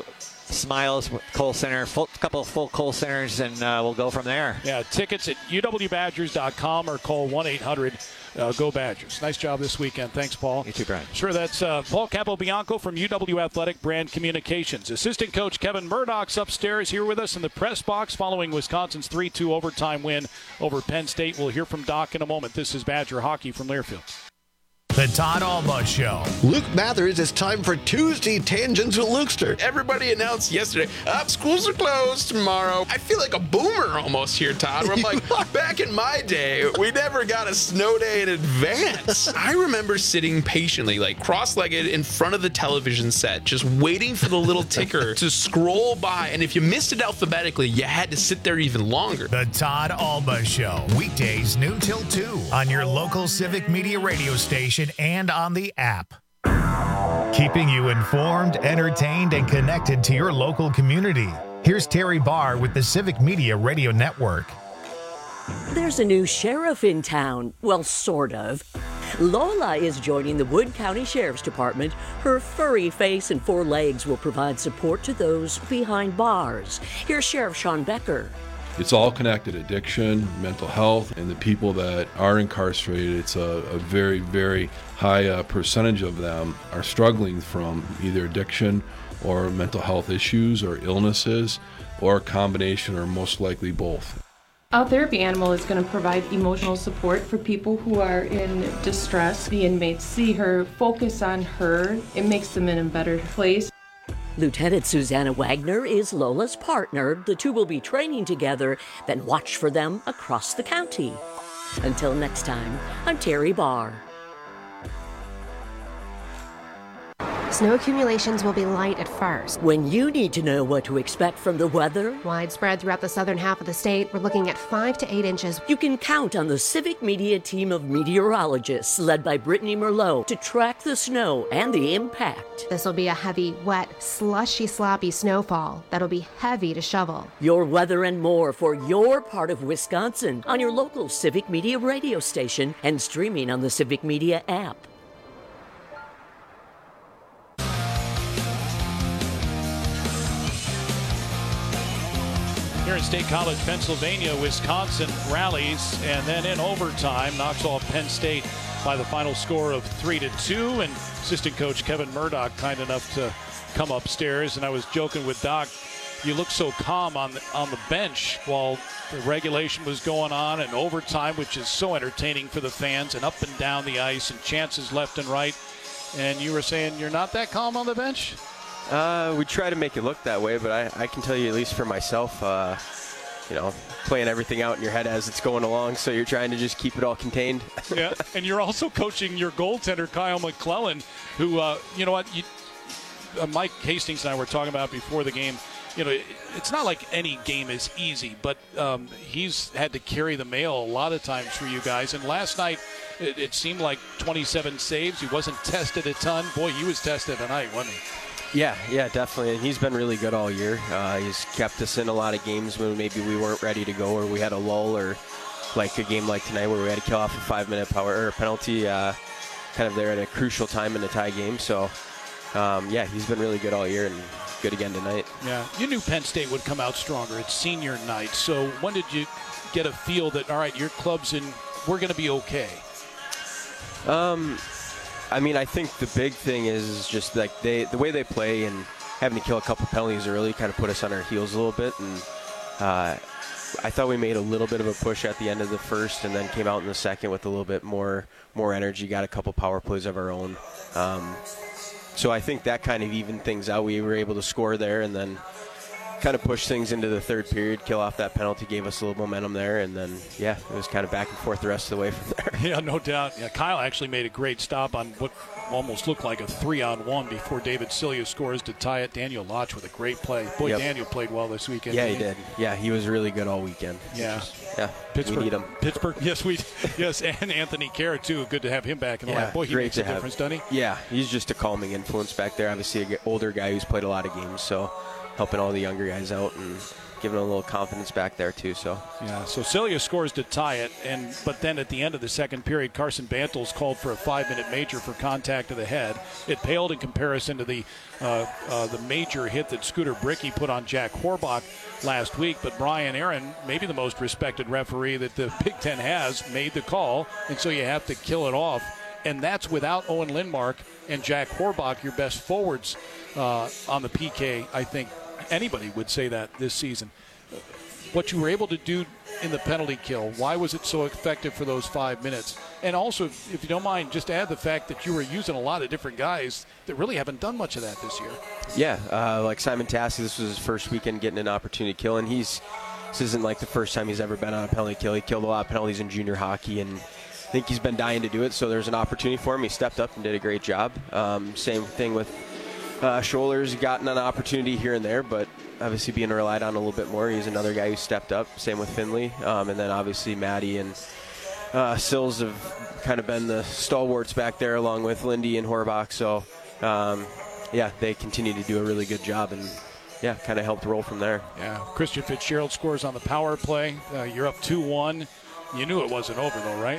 Smiles, Cole Center, full, couple of full Cole Centers, and uh, we'll go from there. Yeah, tickets at U W Badgers dot com or call one eight hundred go Badgers. Nice job this weekend. Thanks, Paul. You too, Brian. Sure, that's uh, Paul Capobianco from U W Athletic Brand Communications. Assistant coach Kevin Murdoch's upstairs here with us in the press box following Wisconsin's three two overtime win over Penn State. We'll hear from Doc in a moment. This is Badger Hockey from Learfield. The Todd Alba Show. Luke Mathers, it's time for Tuesday Tangents with Lukester. Everybody announced yesterday, up, schools are closed tomorrow. I feel like a boomer almost here, Todd. Where I'm like, back in my day, we never got a snow day in advance. I remember sitting patiently, like cross-legged in front of the television set, just waiting for the little ticker to scroll by. And if you missed it alphabetically, you had to sit there even longer. The Todd Alba Show. Weekdays noon till two on your local Civic Media radio station and on the app. Keeping you informed, entertained, and connected to your local community. Here's Terry Barr with the Civic Media Radio Network. There's a new sheriff in town. Well, sort of. Lola is joining the Wood County Sheriff's Department. Her furry face and four legs will provide support to those behind bars. Here's Sheriff Sean Becker. It's all connected, addiction, mental health, and the people that are incarcerated. It's a, a very, very high uh, percentage of them are struggling from either addiction or mental health issues or illnesses or a combination or most likely both. Our therapy animal is going to provide emotional support for people who are in distress. The inmates see her, focus on her. It makes them in a better place. Lieutenant Susanna Wagner is Lola's partner. The two will be training together, then watch for them across the county. Until next time, I'm Terry Barr. Snow accumulations will be light at first. When you need to know what to expect from the weather, widespread throughout the southern half of the state, we're looking at five to eight inches. You can count on the Civic Media team of meteorologists led by Brittany Merlot to track the snow and the impact. This will be a heavy, wet, slushy, sloppy snowfall that'll be heavy to shovel. Your weather and more for your part of Wisconsin on your local Civic Media radio station and streaming on the Civic Media app. Here at State College, Pennsylvania, Wisconsin rallies and then in overtime knocks off Penn State by the final score of three to two. And assistant coach Kevin Murdoch kind enough to come upstairs. And I was joking with Doc, you look so calm on the, on the bench while the regulation was going on and overtime, which is so entertaining for the fans, and up and down the ice and chances left and right. And you were saying you're not that calm on the bench? Uh, we try to make it look that way, but I, I can tell you, at least for myself, uh, you know, playing everything out in your head as it's going along, so you're trying to just keep it all contained. Yeah, and you're also coaching your goaltender, Kyle McClellan, who, uh, you know what, you, uh, Mike Hastings and I were talking about before the game. You know, it, it's not like any game is easy, but um, he's had to carry the mail a lot of times for you guys. And last night, it, it seemed like twenty-seven saves. He wasn't tested a ton. Boy, he was tested tonight, wasn't he? Yeah, yeah, definitely. And he's been really good all year. Uh, he's kept us in a lot of games when maybe we weren't ready to go or we had a lull, or like a game like tonight where we had to kill off a five-minute power or penalty uh, kind of there at a crucial time in the tie game. So, um, yeah, he's been really good all year and good again tonight. Yeah, you knew Penn State would come out stronger. It's senior night. So when did you get a feel that, all right, your club's in, we're going to be okay? Um... I mean, I think the big thing is just like they, the way they play and having to kill a couple penalties early kind of put us on our heels a little bit. And uh, I thought we made a little bit of a push at the end of the first and then came out in the second with a little bit more more energy, got a couple power plays of our own. Um, so I think that kind of evened things out. We were able to score there and then kind of push things into the third period, kill off that penalty, gave us a little momentum there, and then, yeah, it was kind of back and forth the rest of the way from there. Yeah, no doubt. Yeah, Kyle actually made a great stop on what almost looked like a three-on-one before David Cilia scores to tie it. Daniel Lodge with a great play. Boy, yep. Daniel played well this weekend. Yeah, he did. Yeah, he was really good all weekend. Yeah. Just, yeah, Pittsburgh, we need him. Pittsburgh, yes, we, yes, and Anthony Carr, too. Good to have him back in the yeah, line. Boy, he makes a have. difference, doesn't he? Yeah, he's just a calming influence back there. Obviously, an older guy who's played a lot of games, so helping all the younger guys out and giving them a little confidence back there too. So yeah, so Celia scores to tie it, and but then at the end of the second period, Carson Bantles called for a five-minute major for contact to the head. It paled in comparison to the uh, uh, the major hit that Scooter Bricky put on Jack Horbach last week. But Brian Aaron, maybe the most respected referee that the Big Ten has, made the call, and so you have to kill it off. And that's without Owen Lindmark and Jack Horbach, your best forwards uh, on the P K. I think anybody would say that this season. What you were able to do in the penalty kill, why was it so effective for those five minutes? And also, if you don't mind, just add the fact that you were using a lot of different guys that really haven't done much of that this year. Yeah, uh, like Simon Tassi, this was his first weekend getting an opportunity to kill, and he's this isn't like the first time he's ever been on a penalty kill. He killed a lot of penalties in junior hockey, and I think he's been dying to do it, so there's an opportunity for him. He stepped up and did a great job. Um, same thing with uh, Schollers, gotten an opportunity here and there, but obviously being relied on a little bit more. He's another guy who stepped up. Same with Finley. Um, and then obviously Maddie and uh, Sills have kind of been the stalwarts back there along with Lindy and Horbach. So, um, yeah, they continue to do a really good job and, yeah, kind of helped roll from there. Yeah, Christian Fitzgerald scores on the power play. Uh, you're up two one. You knew it wasn't over, though, right?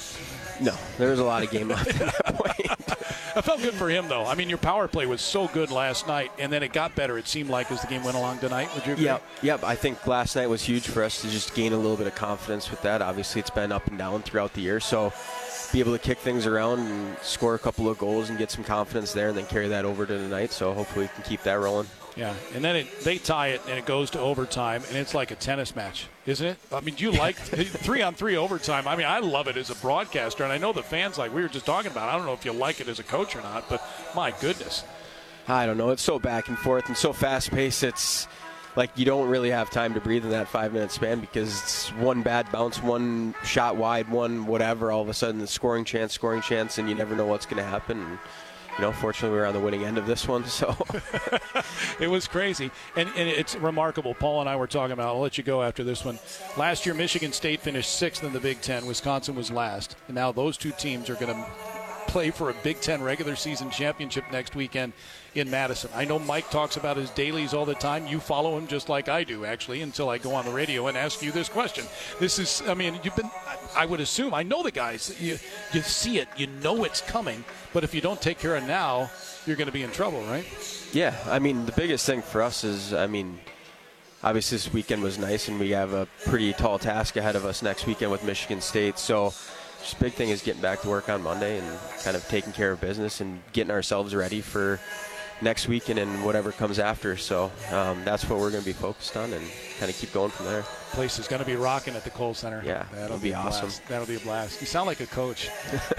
No, there was a lot of game left at that point. I felt good for him, though. I mean, your power play was so good last night, and then it got better, it seemed like, as the game went along tonight. Would you agree? Yep, yep. I think last night was huge for us to just gain a little bit of confidence with that. Obviously, it's been up and down throughout the year, so be able to kick things around and score a couple of goals and get some confidence there and then carry that over to tonight, so hopefully we can keep that rolling. Yeah, and then it, they tie it, and it goes to overtime, and it's like a tennis match, isn't it? I mean, do you like three-on-three overtime? I mean, I love it as a broadcaster, and I know the fans, like we were just talking about, I don't know if you like it as a coach or not, but my goodness. I don't know. It's so back and forth and so fast-paced. It's like you don't really have time to breathe in that five-minute span because it's one bad bounce, one shot wide, one whatever, all of a sudden the scoring chance, scoring chance, and you never know what's going to happen. And, you know, fortunately, we were on the winning end of this one, so. It was crazy. And, and it's remarkable. Paul and I were talking about, I'll let you go after this one. Last year, Michigan State finished sixth in the Big Ten. Wisconsin was last. And now those two teams are going to play for a Big Ten regular season championship next weekend in Madison. I know Mike talks about his dailies all the time. You follow him just like I do, actually, until I go on the radio and ask you this question. This is, I mean, you've been, I would assume, I know the guys. You, you see it. You know it's coming. But if you don't take care of it now, you're going to be in trouble, right? Yeah. I mean, the biggest thing for us is, I mean, obviously this weekend was nice, and we have a pretty tall task ahead of us next weekend with Michigan State. So just big thing is getting back to work on Monday and kind of taking care of business and getting ourselves ready for next weekend and whatever comes after. So um, that's what we're going to be focused on and kind of keep going from there. Place is going to be rocking at the Kohl Center. Yeah, that'll be, be awesome. That'll be a blast. You sound like a coach.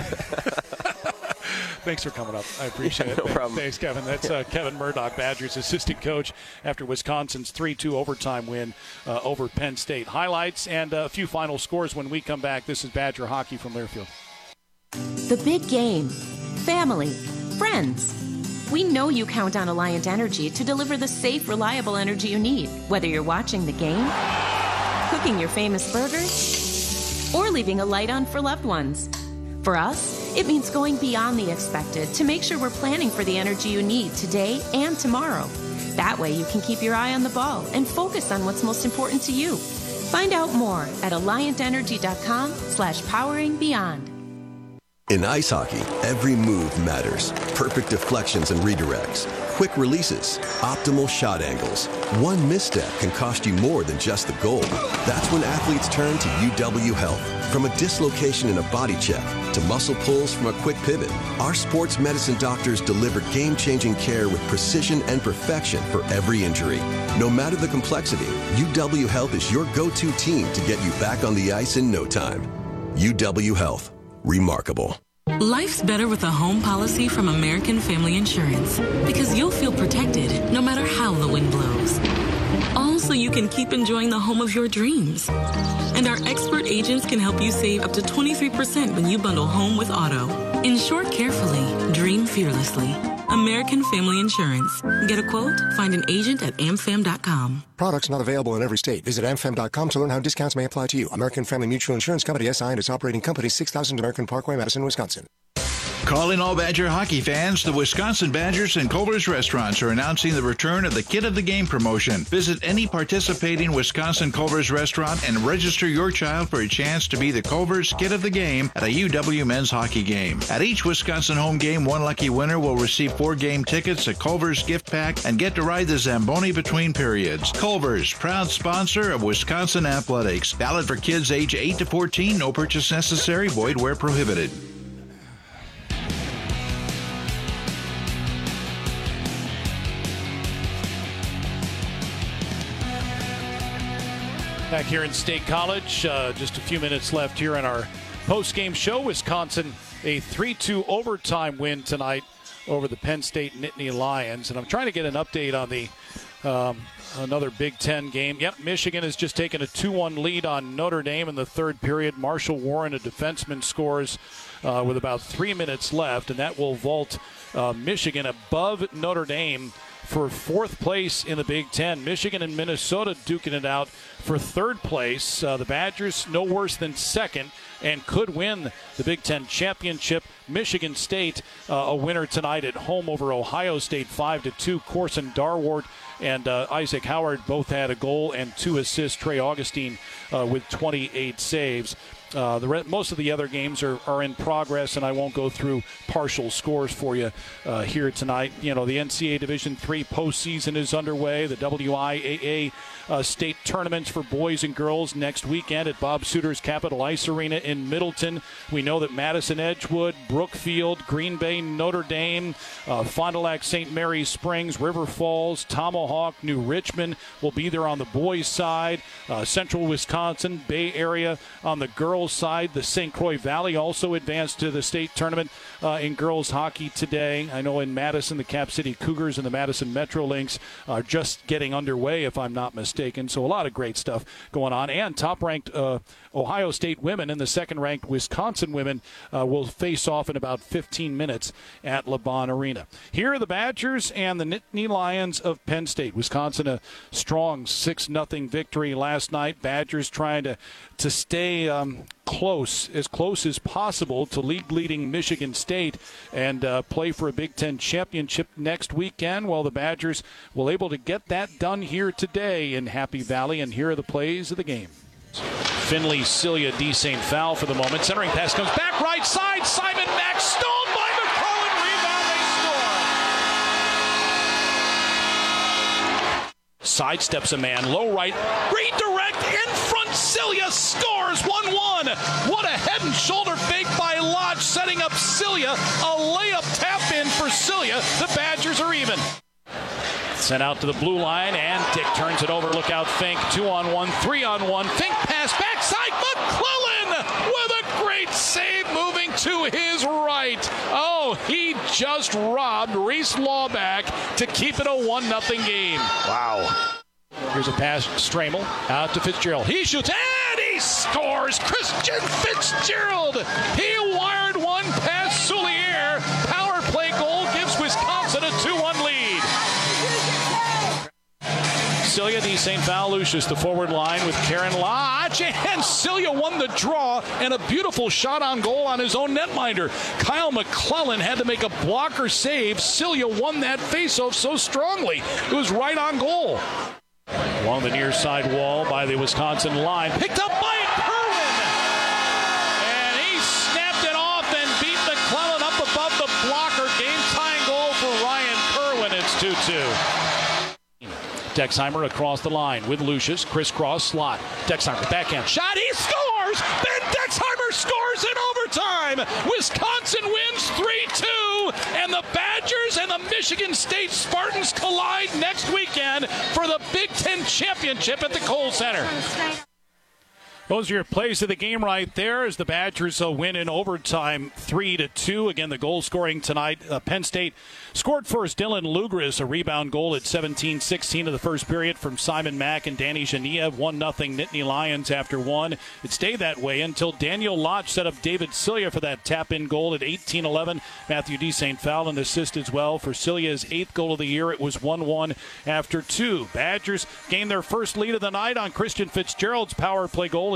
Thanks for coming up. I appreciate yeah, it. No problem. Thanks, Kevin. That's uh, Kevin Murdoch, Badgers assistant coach, after Wisconsin's three two overtime win uh, over Penn State. Highlights and a few final scores when we come back. This is Badger Hockey from Learfield. The big game. Family. Friends. We know you count on Alliant Energy to deliver the safe, reliable energy you need, whether you're watching the game, cooking your famous burgers, or leaving a light on for loved ones. For us, it means going beyond the expected to make sure we're planning for the energy you need today and tomorrow. That way you can keep your eye on the ball and focus on what's most important to you. Find out more at alliantenergy.com slash powering beyond. In ice hockey, every move matters. Perfect deflections and redirects, quick releases, optimal shot angles. One misstep can cost you more than just the goal. That's when athletes turn to U W Health. From a dislocation in a body check to muscle pulls from a quick pivot, our sports medicine doctors deliver game-changing care with precision and perfection for every injury. No matter the complexity, U W Health is your go-to team to get you back on the ice in no time. U W Health. Remarkable. Life's better with a home policy from American Family Insurance because you'll feel protected no matter how the wind blows. All so you can keep enjoying the home of your dreams. And our expert agents can help you save up to twenty-three percent when you bundle home with auto. Insure carefully, dream fearlessly. American Family Insurance. Get a quote? Find an agent at am fam dot com. Products not available in every state. Visit am fam dot com to learn how discounts may apply to you. American Family Mutual Insurance Company, S I and its operating company, six thousand American Parkway, Madison, Wisconsin. Calling all Badger hockey fans, the Wisconsin Badgers and Culver's Restaurants are announcing the return of the Kid of the Game promotion. Visit any participating Wisconsin Culver's restaurant and register your child for a chance to be the Culver's Kid of the Game at a U W men's hockey game. At each Wisconsin home game, one lucky winner will receive four game tickets, a Culver's gift pack, and get to ride the Zamboni between periods. Culver's, proud sponsor of Wisconsin Athletics. Valid for kids age eight to fourteen. No purchase necessary. Void where prohibited. Back here in State College, uh, just a few minutes left here in our post-game show. Wisconsin, a three two overtime win tonight over the Penn State Nittany Lions. And I'm trying to get an update on the um, another Big Ten game. Yep, Michigan has just taken a two one lead on Notre Dame in the third period. Marshall Warren, a defenseman, scores uh, with about three minutes left, and that will vault uh, Michigan above Notre Dame for fourth place in the Big Ten. Michigan and Minnesota duking it out for third place. Uh, the Badgers no worse than second and could win the Big Ten championship. Michigan State uh, a winner tonight at home over Ohio State five to two. Corson Darwart and uh, Isaac Howard both had a goal and two assists. Trey Augustine uh, with twenty-eight saves. Uh, the re- most of the other games are, are in progress, and I won't go through partial scores for you uh, here tonight. You know, the N C double A Division three postseason is underway. The W I A A uh, state tournaments for boys and girls next weekend at Bob Suter's Capitol Ice Arena in Middleton. We know that Madison Edgewood, Brookfield, Green Bay, Notre Dame, uh, Fond du Lac, Saint Mary's Springs, River Falls, Tomahawk, New Richmond will be there on the boys' side. Uh, Central Wisconsin, Bay Area on the girls' side. The Saint Croix Valley also advanced to the state tournament uh, in girls hockey today. I know in Madison, the Cap City Cougars and the Madison Metro Lynx are just getting underway, if I'm not mistaken. So a lot of great stuff going on. And top-ranked uh, Ohio State women and the second-ranked Wisconsin women uh, will face off in about fifteen minutes at LeBron Arena. Here are the Badgers and the Nittany Lions of Penn State. Wisconsin a strong six nothing victory last night. Badgers trying to, to stay um, close, as close as possible to league-leading Michigan State and uh, play for a Big Ten championship next weekend. Well, the Badgers will able to get that done here today in Happy Valley, and here are the plays of the game. Finley, Celia, D. Saint Foul for the moment. Centering pass comes back right side. Simon Mack stoned by McCullen. Rebound, they score. Sidesteps a man. Low right. Redirect in front. Celia scores one one. What a head and shoulder fake by Lodge, setting up Celia. A layup tap in for Celia. The Badgers are even. Sent out to the blue line, and Dick turns it over. Look out, Fink. Two on one, three on one. Fink pass backside. McClellan with a great save moving to his right. Oh, he just robbed Reese Lawback to keep it a one nothing game. Wow. Here's a pass, Stramel out to Fitzgerald. He shoots, and he scores. Christian Fitzgerald. He wired one past Soulier. Power play goal gives Wisconsin a two one lead. Celia, D. Saint Val Lucius, the forward line with Karen Lodge, and Celia won the draw, and a beautiful shot on goal on his own netminder. Kyle McClellan had to make a blocker save. Celia won that faceoff so strongly. It was right on goal. Along the near side wall by the Wisconsin line, picked up by Kerwin, and he snapped it off and beat McClellan up above the blocker. Game-tying goal for Ryan Kerwin. It's two two. Dexheimer across the line with Lucius. Crisscross slot. Dexheimer backhand shot. He scores! Ben Dexheimer scores in overtime! Wisconsin wins three two, and the Badgers and the Michigan State Spartans collide next weekend for the Big Ten Championship at the Kohl Center. Those are your plays of the game right there as the Badgers uh, win in overtime three to two. Again, the goal scoring tonight. Uh, Penn State scored first. Dylan Lugris, a rebound goal at seventeen sixteen of the first period from Simon Mack and Danny Geniev. one nothing Nittany Lions after one. It stayed that way until Daniel Lodge set up David Celia for that tap-in goal at eighteen eleven. Matthew D. Saint Fallon assist as well for Celia's eighth goal of the year. It was one one after two. Badgers gained their first lead of the night on Christian Fitzgerald's power play goal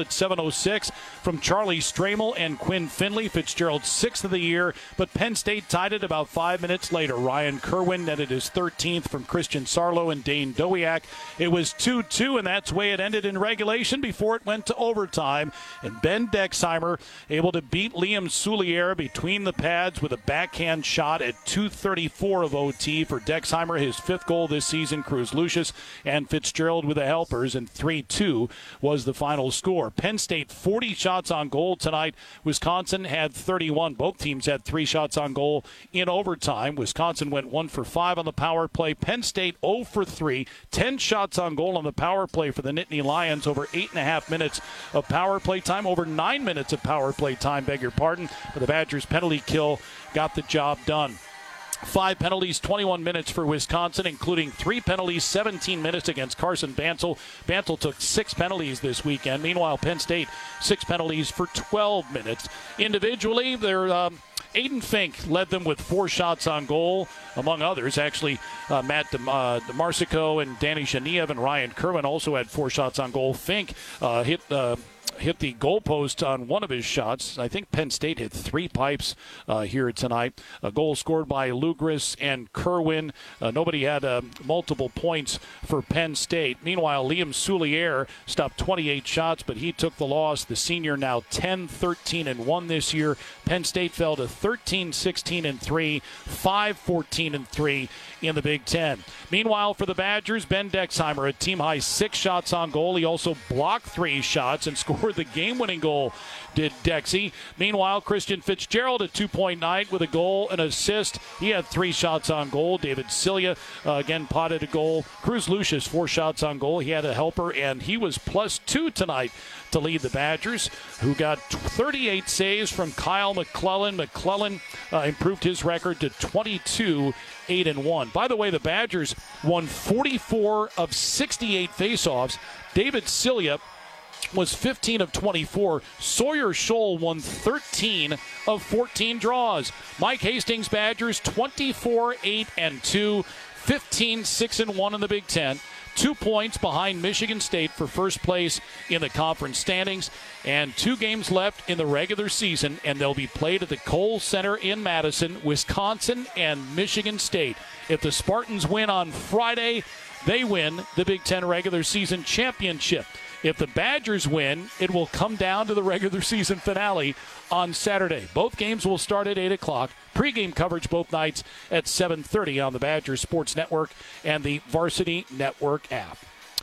at seven oh six from Charlie Stramel and Quinn Finley. Fitzgerald's sixth of the year, but Penn State tied it about five minutes later. Ryan Kerwin netted his thirteenth from Christian Sarlo and Dane Dowiak. It was two two, and that's the way it ended in regulation before it went to overtime. And Ben Dexheimer able to beat Liam Souliere between the pads with a backhand shot at two thirty-four of O T for Dexheimer, his fifth goal this season. Cruz Lucius and Fitzgerald with the helpers, and three two was the final score. Penn State forty shots on goal tonight. Wisconsin had thirty-one. Both teams had three shots on goal in overtime. Wisconsin went one for five on the power play. Penn State zero for three. ten shots on goal on the power play for the Nittany Lions. Over eight and a half minutes of power play time. Over nine minutes of power play time, beg your pardon. But the Badgers' penalty kill got the job done. Five penalties, twenty-one minutes for Wisconsin, including three penalties, seventeen minutes against Carson Bansel. Bansel took six penalties this weekend. Meanwhile, Penn State, six penalties for twelve minutes. Individually, they're... Um, Aiden Fink led them with four shots on goal, among others. Actually, uh, Matt De- uh, DeMarsico and Danny Shaniev and Ryan Kerwin also had four shots on goal. Fink uh, hit uh, hit the goalpost on one of his shots. I think Penn State hit three pipes uh, here tonight. A goal scored by Lugris and Kerwin. Uh, nobody had uh, multiple points for Penn State. Meanwhile, Liam Souliere stopped twenty-eight shots, but he took the loss. The senior now ten, thirteen, and one this year. Penn State fell to thirteen, sixteen, and three, five, fourteen, and three in the Big Ten. Meanwhile, for the Badgers, Ben Dexheimer, a team-high six shots on goal. He also blocked three shots and scored the game-winning goal, did Dexy. Meanwhile, Christian Fitzgerald at two point nine with a goal and assist. He had three shots on goal. David Cilia, uh, again, potted a goal. Cruz Lucius, four shots on goal. He had a helper, and he was plus two tonight to lead the Badgers, who got thirty-eight saves from Kyle McClellan. McClellan uh, improved his record to twenty-two, eight, and one. By the way, the Badgers won forty-four of sixty-eight faceoffs. David Cilia was fifteen of twenty-four. Sawyer Scholl won thirteen of fourteen draws. Mike Hastings Badgers twenty-four, eight, and two, fifteen, six, and one in the Big Ten. Two points behind Michigan State for first place in the conference standings, and two games left in the regular season, and they'll be played at the Kohl Center in Madison. Wisconsin and Michigan State. If the Spartans win on Friday, they win the Big Ten regular season championship. If the Badgers win, it will come down to the regular season finale on Saturday. Both games will start at eight o'clock. Pre-game coverage both nights at seven thirty on the Badgers Sports Network and the Varsity Network app.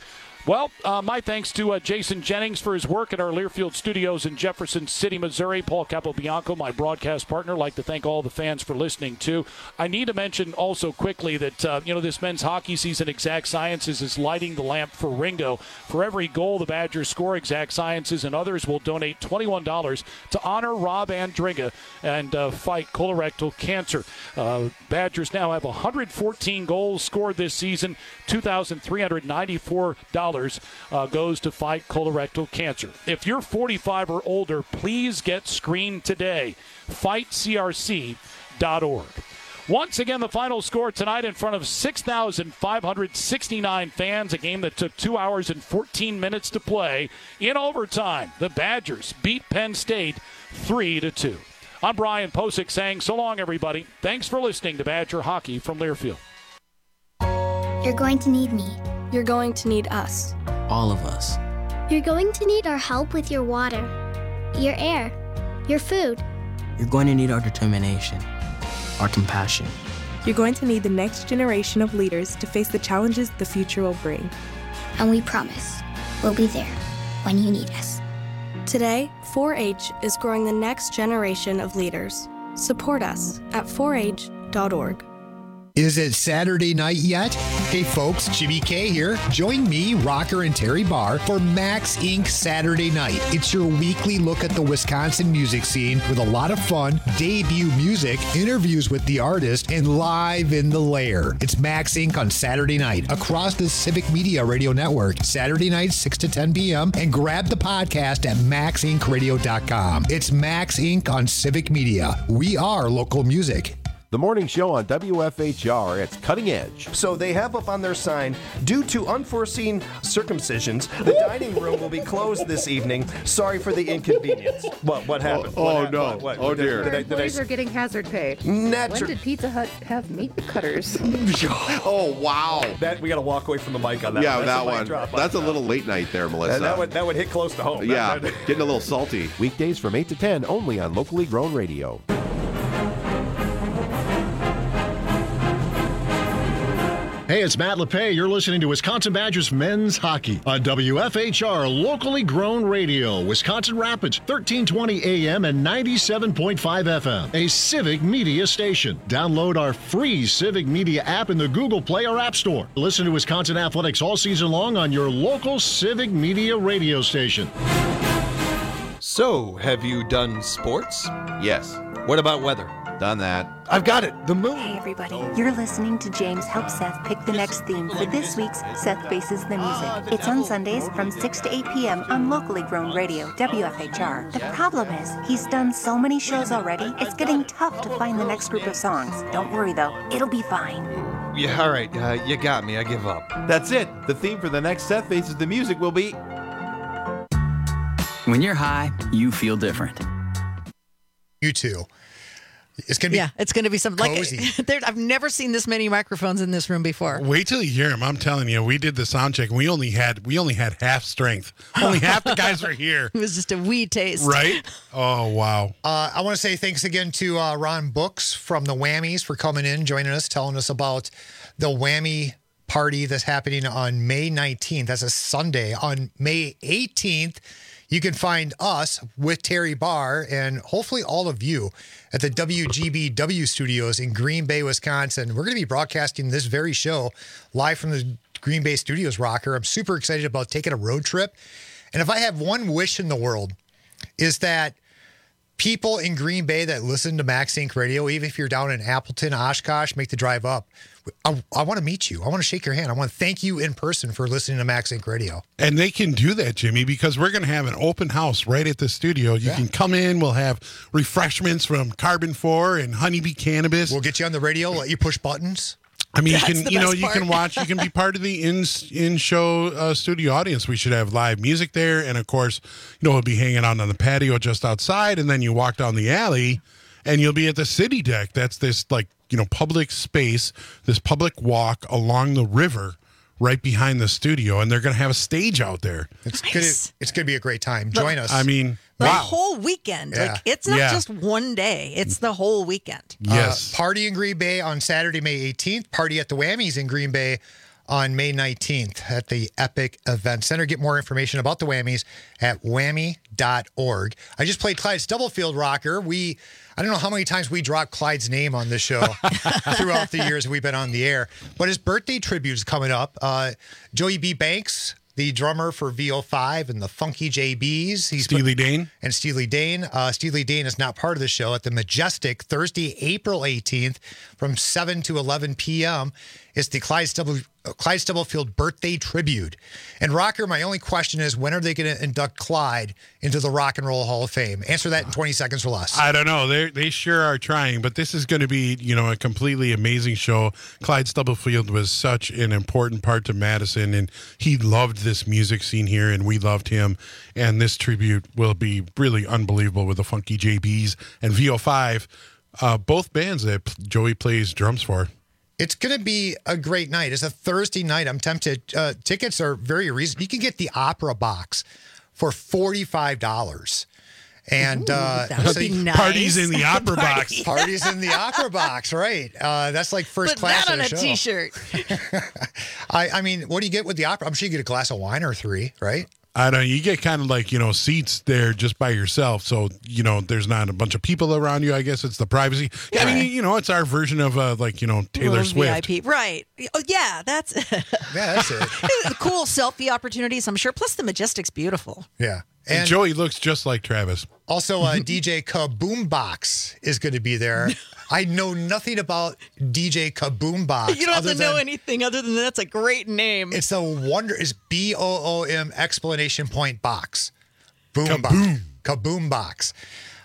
Well, uh, my thanks to uh, Jason Jennings for his work at our Learfield studios in Jefferson City, Missouri. Paul Capobianco, my broadcast partner, like to thank all the fans for listening, too. I need to mention also quickly that, uh, you know, this men's hockey season, Exact Sciences is lighting the lamp for Ringo. For every goal the Badgers score, Exact Sciences and others will donate twenty-one dollars to honor Rob Andringa and uh, fight colorectal cancer. Uh, Badgers now have one hundred fourteen goals scored this season, two thousand three hundred ninety-four dollars. Uh, goes to fight colorectal cancer. If you're forty-five or older, please get screened today. fight c r c dot org. Once again, the final score tonight in front of six thousand five hundred sixty-nine fans, a game that took two hours and fourteen minutes to play. In overtime, the Badgers beat Penn State three to two. I'm Brian Posick saying so long, everybody. Thanks for listening to Badger Hockey from Learfield. You're going to need me. You're going to need us. All of us. You're going to need our help with your water, your air, your food. You're going to need our determination, our compassion. You're going to need the next generation of leaders to face the challenges the future will bring. And we promise we'll be there when you need us. Today, four H is growing the next generation of leaders. Support us at four H dot org. Is it Saturday night yet? Hey folks, Jimmy K here. Join me, Rocker, and Terry Barr for Max Incorporated Saturday Night. It's your weekly look at the Wisconsin music scene with a lot of fun, debut music, interviews with the artist, and live in the lair. It's Max Incorporated on Saturday night across the Civic Media Radio Network, Saturday night, six to ten p.m., and grab the podcast at max inc radio dot com. It's Max Incorporated on Civic Media. We are local music. The morning show on W F H R. It's Cutting Edge. So they have up on their sign, due to unforeseen circumcisions, the dining room will be closed this evening. Sorry for the inconvenience. What What happened? Oh, what oh happened? no. What, what, oh, did, dear. Did I, did I, Employees are getting hazard pay. Natu- When did Pizza Hut have meat cutters? Oh, wow. That, we got to walk away from the mic on that Yeah, one. that That's a mic one. drop. That's a little late night there, Melissa. That, that, would, that would hit close to home. Yeah, That- getting a little salty. Weekdays from eight to ten, only on Locally Grown Radio. Hey, it's Matt LePay. You're listening to Wisconsin Badgers Men's Hockey on W F H R, locally grown radio, Wisconsin Rapids, thirteen twenty A M and ninety-seven point five F M, a Civic Media station. Download our free Civic Media app in the Google Play or App Store. Listen to Wisconsin Athletics all season long on your local Civic Media radio station. So, have you done sports? Yes. What about weather? Done that. I've got it. The moon. Hey, everybody. You're listening to James help Seth pick the next theme for this week's Seth Faces the Music. It's on Sundays from six to eight p.m. on locally grown radio, W F H R. The problem is, he's done so many shows already, it's getting tough to find the next group of songs. Don't worry, though. It'll be fine. Yeah, all right. Uh, you got me. I give up. That's it. The theme for the next Seth Faces the Music will be... When you're high, you feel different. You too. It's gonna be yeah, it's gonna be something cozy. like there, I've never seen this many microphones in this room before. Wait till you hear him. I'm telling you, we did the sound check and we only had we only had half strength. Only half the guys are here. It was just a wee taste, right? Oh wow! Uh, I want to say thanks again to uh, Ron Books from the Whammies for coming in, joining us, telling us about the Whammy party that's happening on May nineteenth. That's a Sunday. On May eighteenth. You can find us with Terry Barr and hopefully all of you at the W G B W studios in Green Bay, Wisconsin. We're going to be broadcasting this very show live from the Green Bay studios, Rocker. I'm super excited about taking a road trip. And if I have one wish in the world, is that people in Green Bay that listen to Max Inc Radio, even if you're down in Appleton, Oshkosh, make the drive up. I, I want to meet you. I want to shake your hand. I want to thank you in person for listening to Max Inc Radio. And they can do that, Jimmy, because we're going to have an open house right at the studio. You yeah. can come in. We'll have refreshments from Carbon four and Honeybee Cannabis. We'll get you on the radio, let you push buttons. I mean, That's you can, the you know, best you part. can watch, you can be part of the in in show uh, studio audience. We should have live music there, and of course, you know, we'll be hanging out on the patio just outside, and then you walk down the alley, and you'll be at the city deck. That's this like you know public space, this public walk along the river, right behind the studio, and they're going to have a stage out there. It's Nice. gonna it's gonna be a great time. Join us. I mean, The wow. whole weekend. Yeah. Like it's not Yeah. just one day. It's the whole weekend. Yes. Uh, party in Green Bay on Saturday, May eighteenth. Party at the Whammies in Green Bay on May nineteenth at the Epic Event Center. Get more information about the Whammies at whammy dot org. I just played Clyde's Doublefield Rocker. We, I don't know how many times we dropped Clyde's name on this show throughout the years we've been on the air, but his birthday tribute is coming up. Uh, Joey B. Banks, the drummer for V O five and the Funky J Bs. He's Steely Dane. And Steely Dane. Uh, Steely Dane is not part of the show at the Majestic Thursday, April eighteenth from seven to eleven p.m. It's the Clyde, Stubble, Clyde Stubblefield birthday tribute. And Rocker, my only question is, when are they going to induct Clyde into the Rock and Roll Hall of Fame? Answer that in twenty seconds or less. I don't know. They they sure are trying, but this is going to be, you know, a completely amazing show. Clyde Stubblefield was such an important part to Madison, and he loved this music scene here, and we loved him. And this tribute will be really unbelievable with the Funky J Bs and V O five, uh, both bands that Joey plays drums for. It's going to be a great night. It's a Thursday night. I'm tempted. Uh, tickets are very reasonable. You can get the Opera Box for forty-five dollars. And Ooh, uh, that would so be you- nice. Parties in the Opera Party. Box. Parties in the Opera Box, right? Uh, that's like first Put class that on of a the show. T-shirt. I, I mean, what do you get with the opera? I'm sure you get a glass of wine or three, right? I don't know. You get kind of like, you know, seats there just by yourself. So, you know, there's not a bunch of people around you. I guess it's the privacy. I mean, you know, it's our version of uh, like, you know, Taylor Little Swift. V I P. Right. Oh, yeah, that's Yeah, that's it. cool selfie opportunities, I'm sure. Plus the Majestic's beautiful. Yeah. And, And Joey looks just like Travis. also, uh, D J Kaboombox is going to be there. I know nothing about D J Kaboombox. You don't have other to know than anything other than that's a great name. It's a wonder. It's B O O M exclamation point box. Boom Kaboom. box. Kaboom box.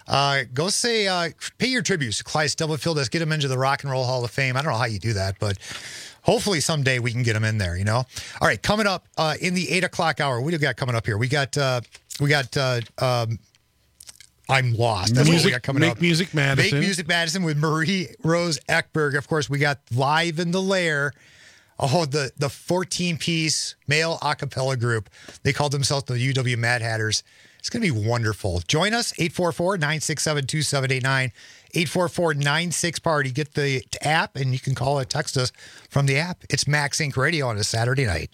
Uh, go say, uh, pay your tributes to Clyde Stubblefield. Let's get him into the Rock and Roll Hall of Fame. I don't know how you do that, but hopefully someday we can get him in there, you know? All right, coming up uh, in the eight o'clock hour, what do we got coming up here? We got, uh, we got, uh, um, I'm lost. That's music, what we got coming Make up. Music Madison. Make Music Madison with Marie Rose Ekberg. Of course, we got Live in the Lair. Oh, the the fourteen-piece male a cappella group. They called themselves the U W Mad Hatters. It's going to be wonderful. Join us, eight four four, nine six seven, two seven eight nine, eight four four, nine six, party. Get the app, and you can call or text us from the app. It's Max Inc Radio on a Saturday night.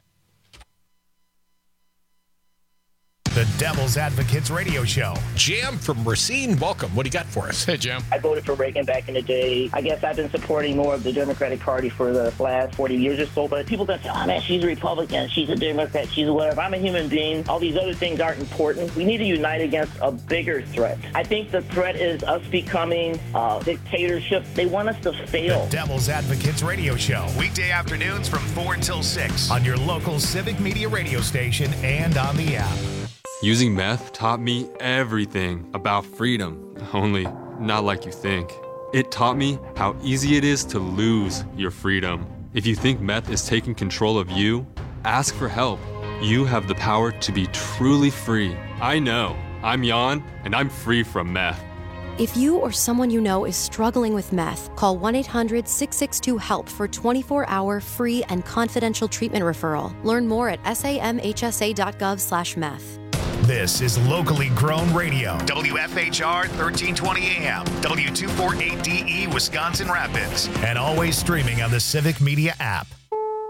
The Devil's Advocates Radio Show. Jim from Racine, welcome. What do you got for us? Hey, Jim. I voted for Reagan back in the day. I guess I've been supporting more of the Democratic Party for the last forty years or so, but people that say, oh, man, she's a Republican, she's a Democrat, she's a whatever. I'm a human being. All these other things aren't important. We need to unite against a bigger threat. I think the threat is us becoming a dictatorship. They want us to fail. The Devil's Advocates Radio Show. Weekday afternoons from four until six on your local Civic Media radio station and on the app. Using meth taught me everything about freedom, only not like you think. It taught me how easy it is to lose your freedom. If you think meth is taking control of you, ask for help. You have the power to be truly free. I know. I'm Jan, and I'm free from meth. If you or someone you know is struggling with meth, call one eight hundred, six six two, HELP for twenty-four hour free and confidential treatment referral. Learn more at samhsa.gov slash meth. This is locally grown radio. W F H R thirteen twenty A M, W two forty-eight D E, Wisconsin Rapids, and always streaming on the Civic Media app.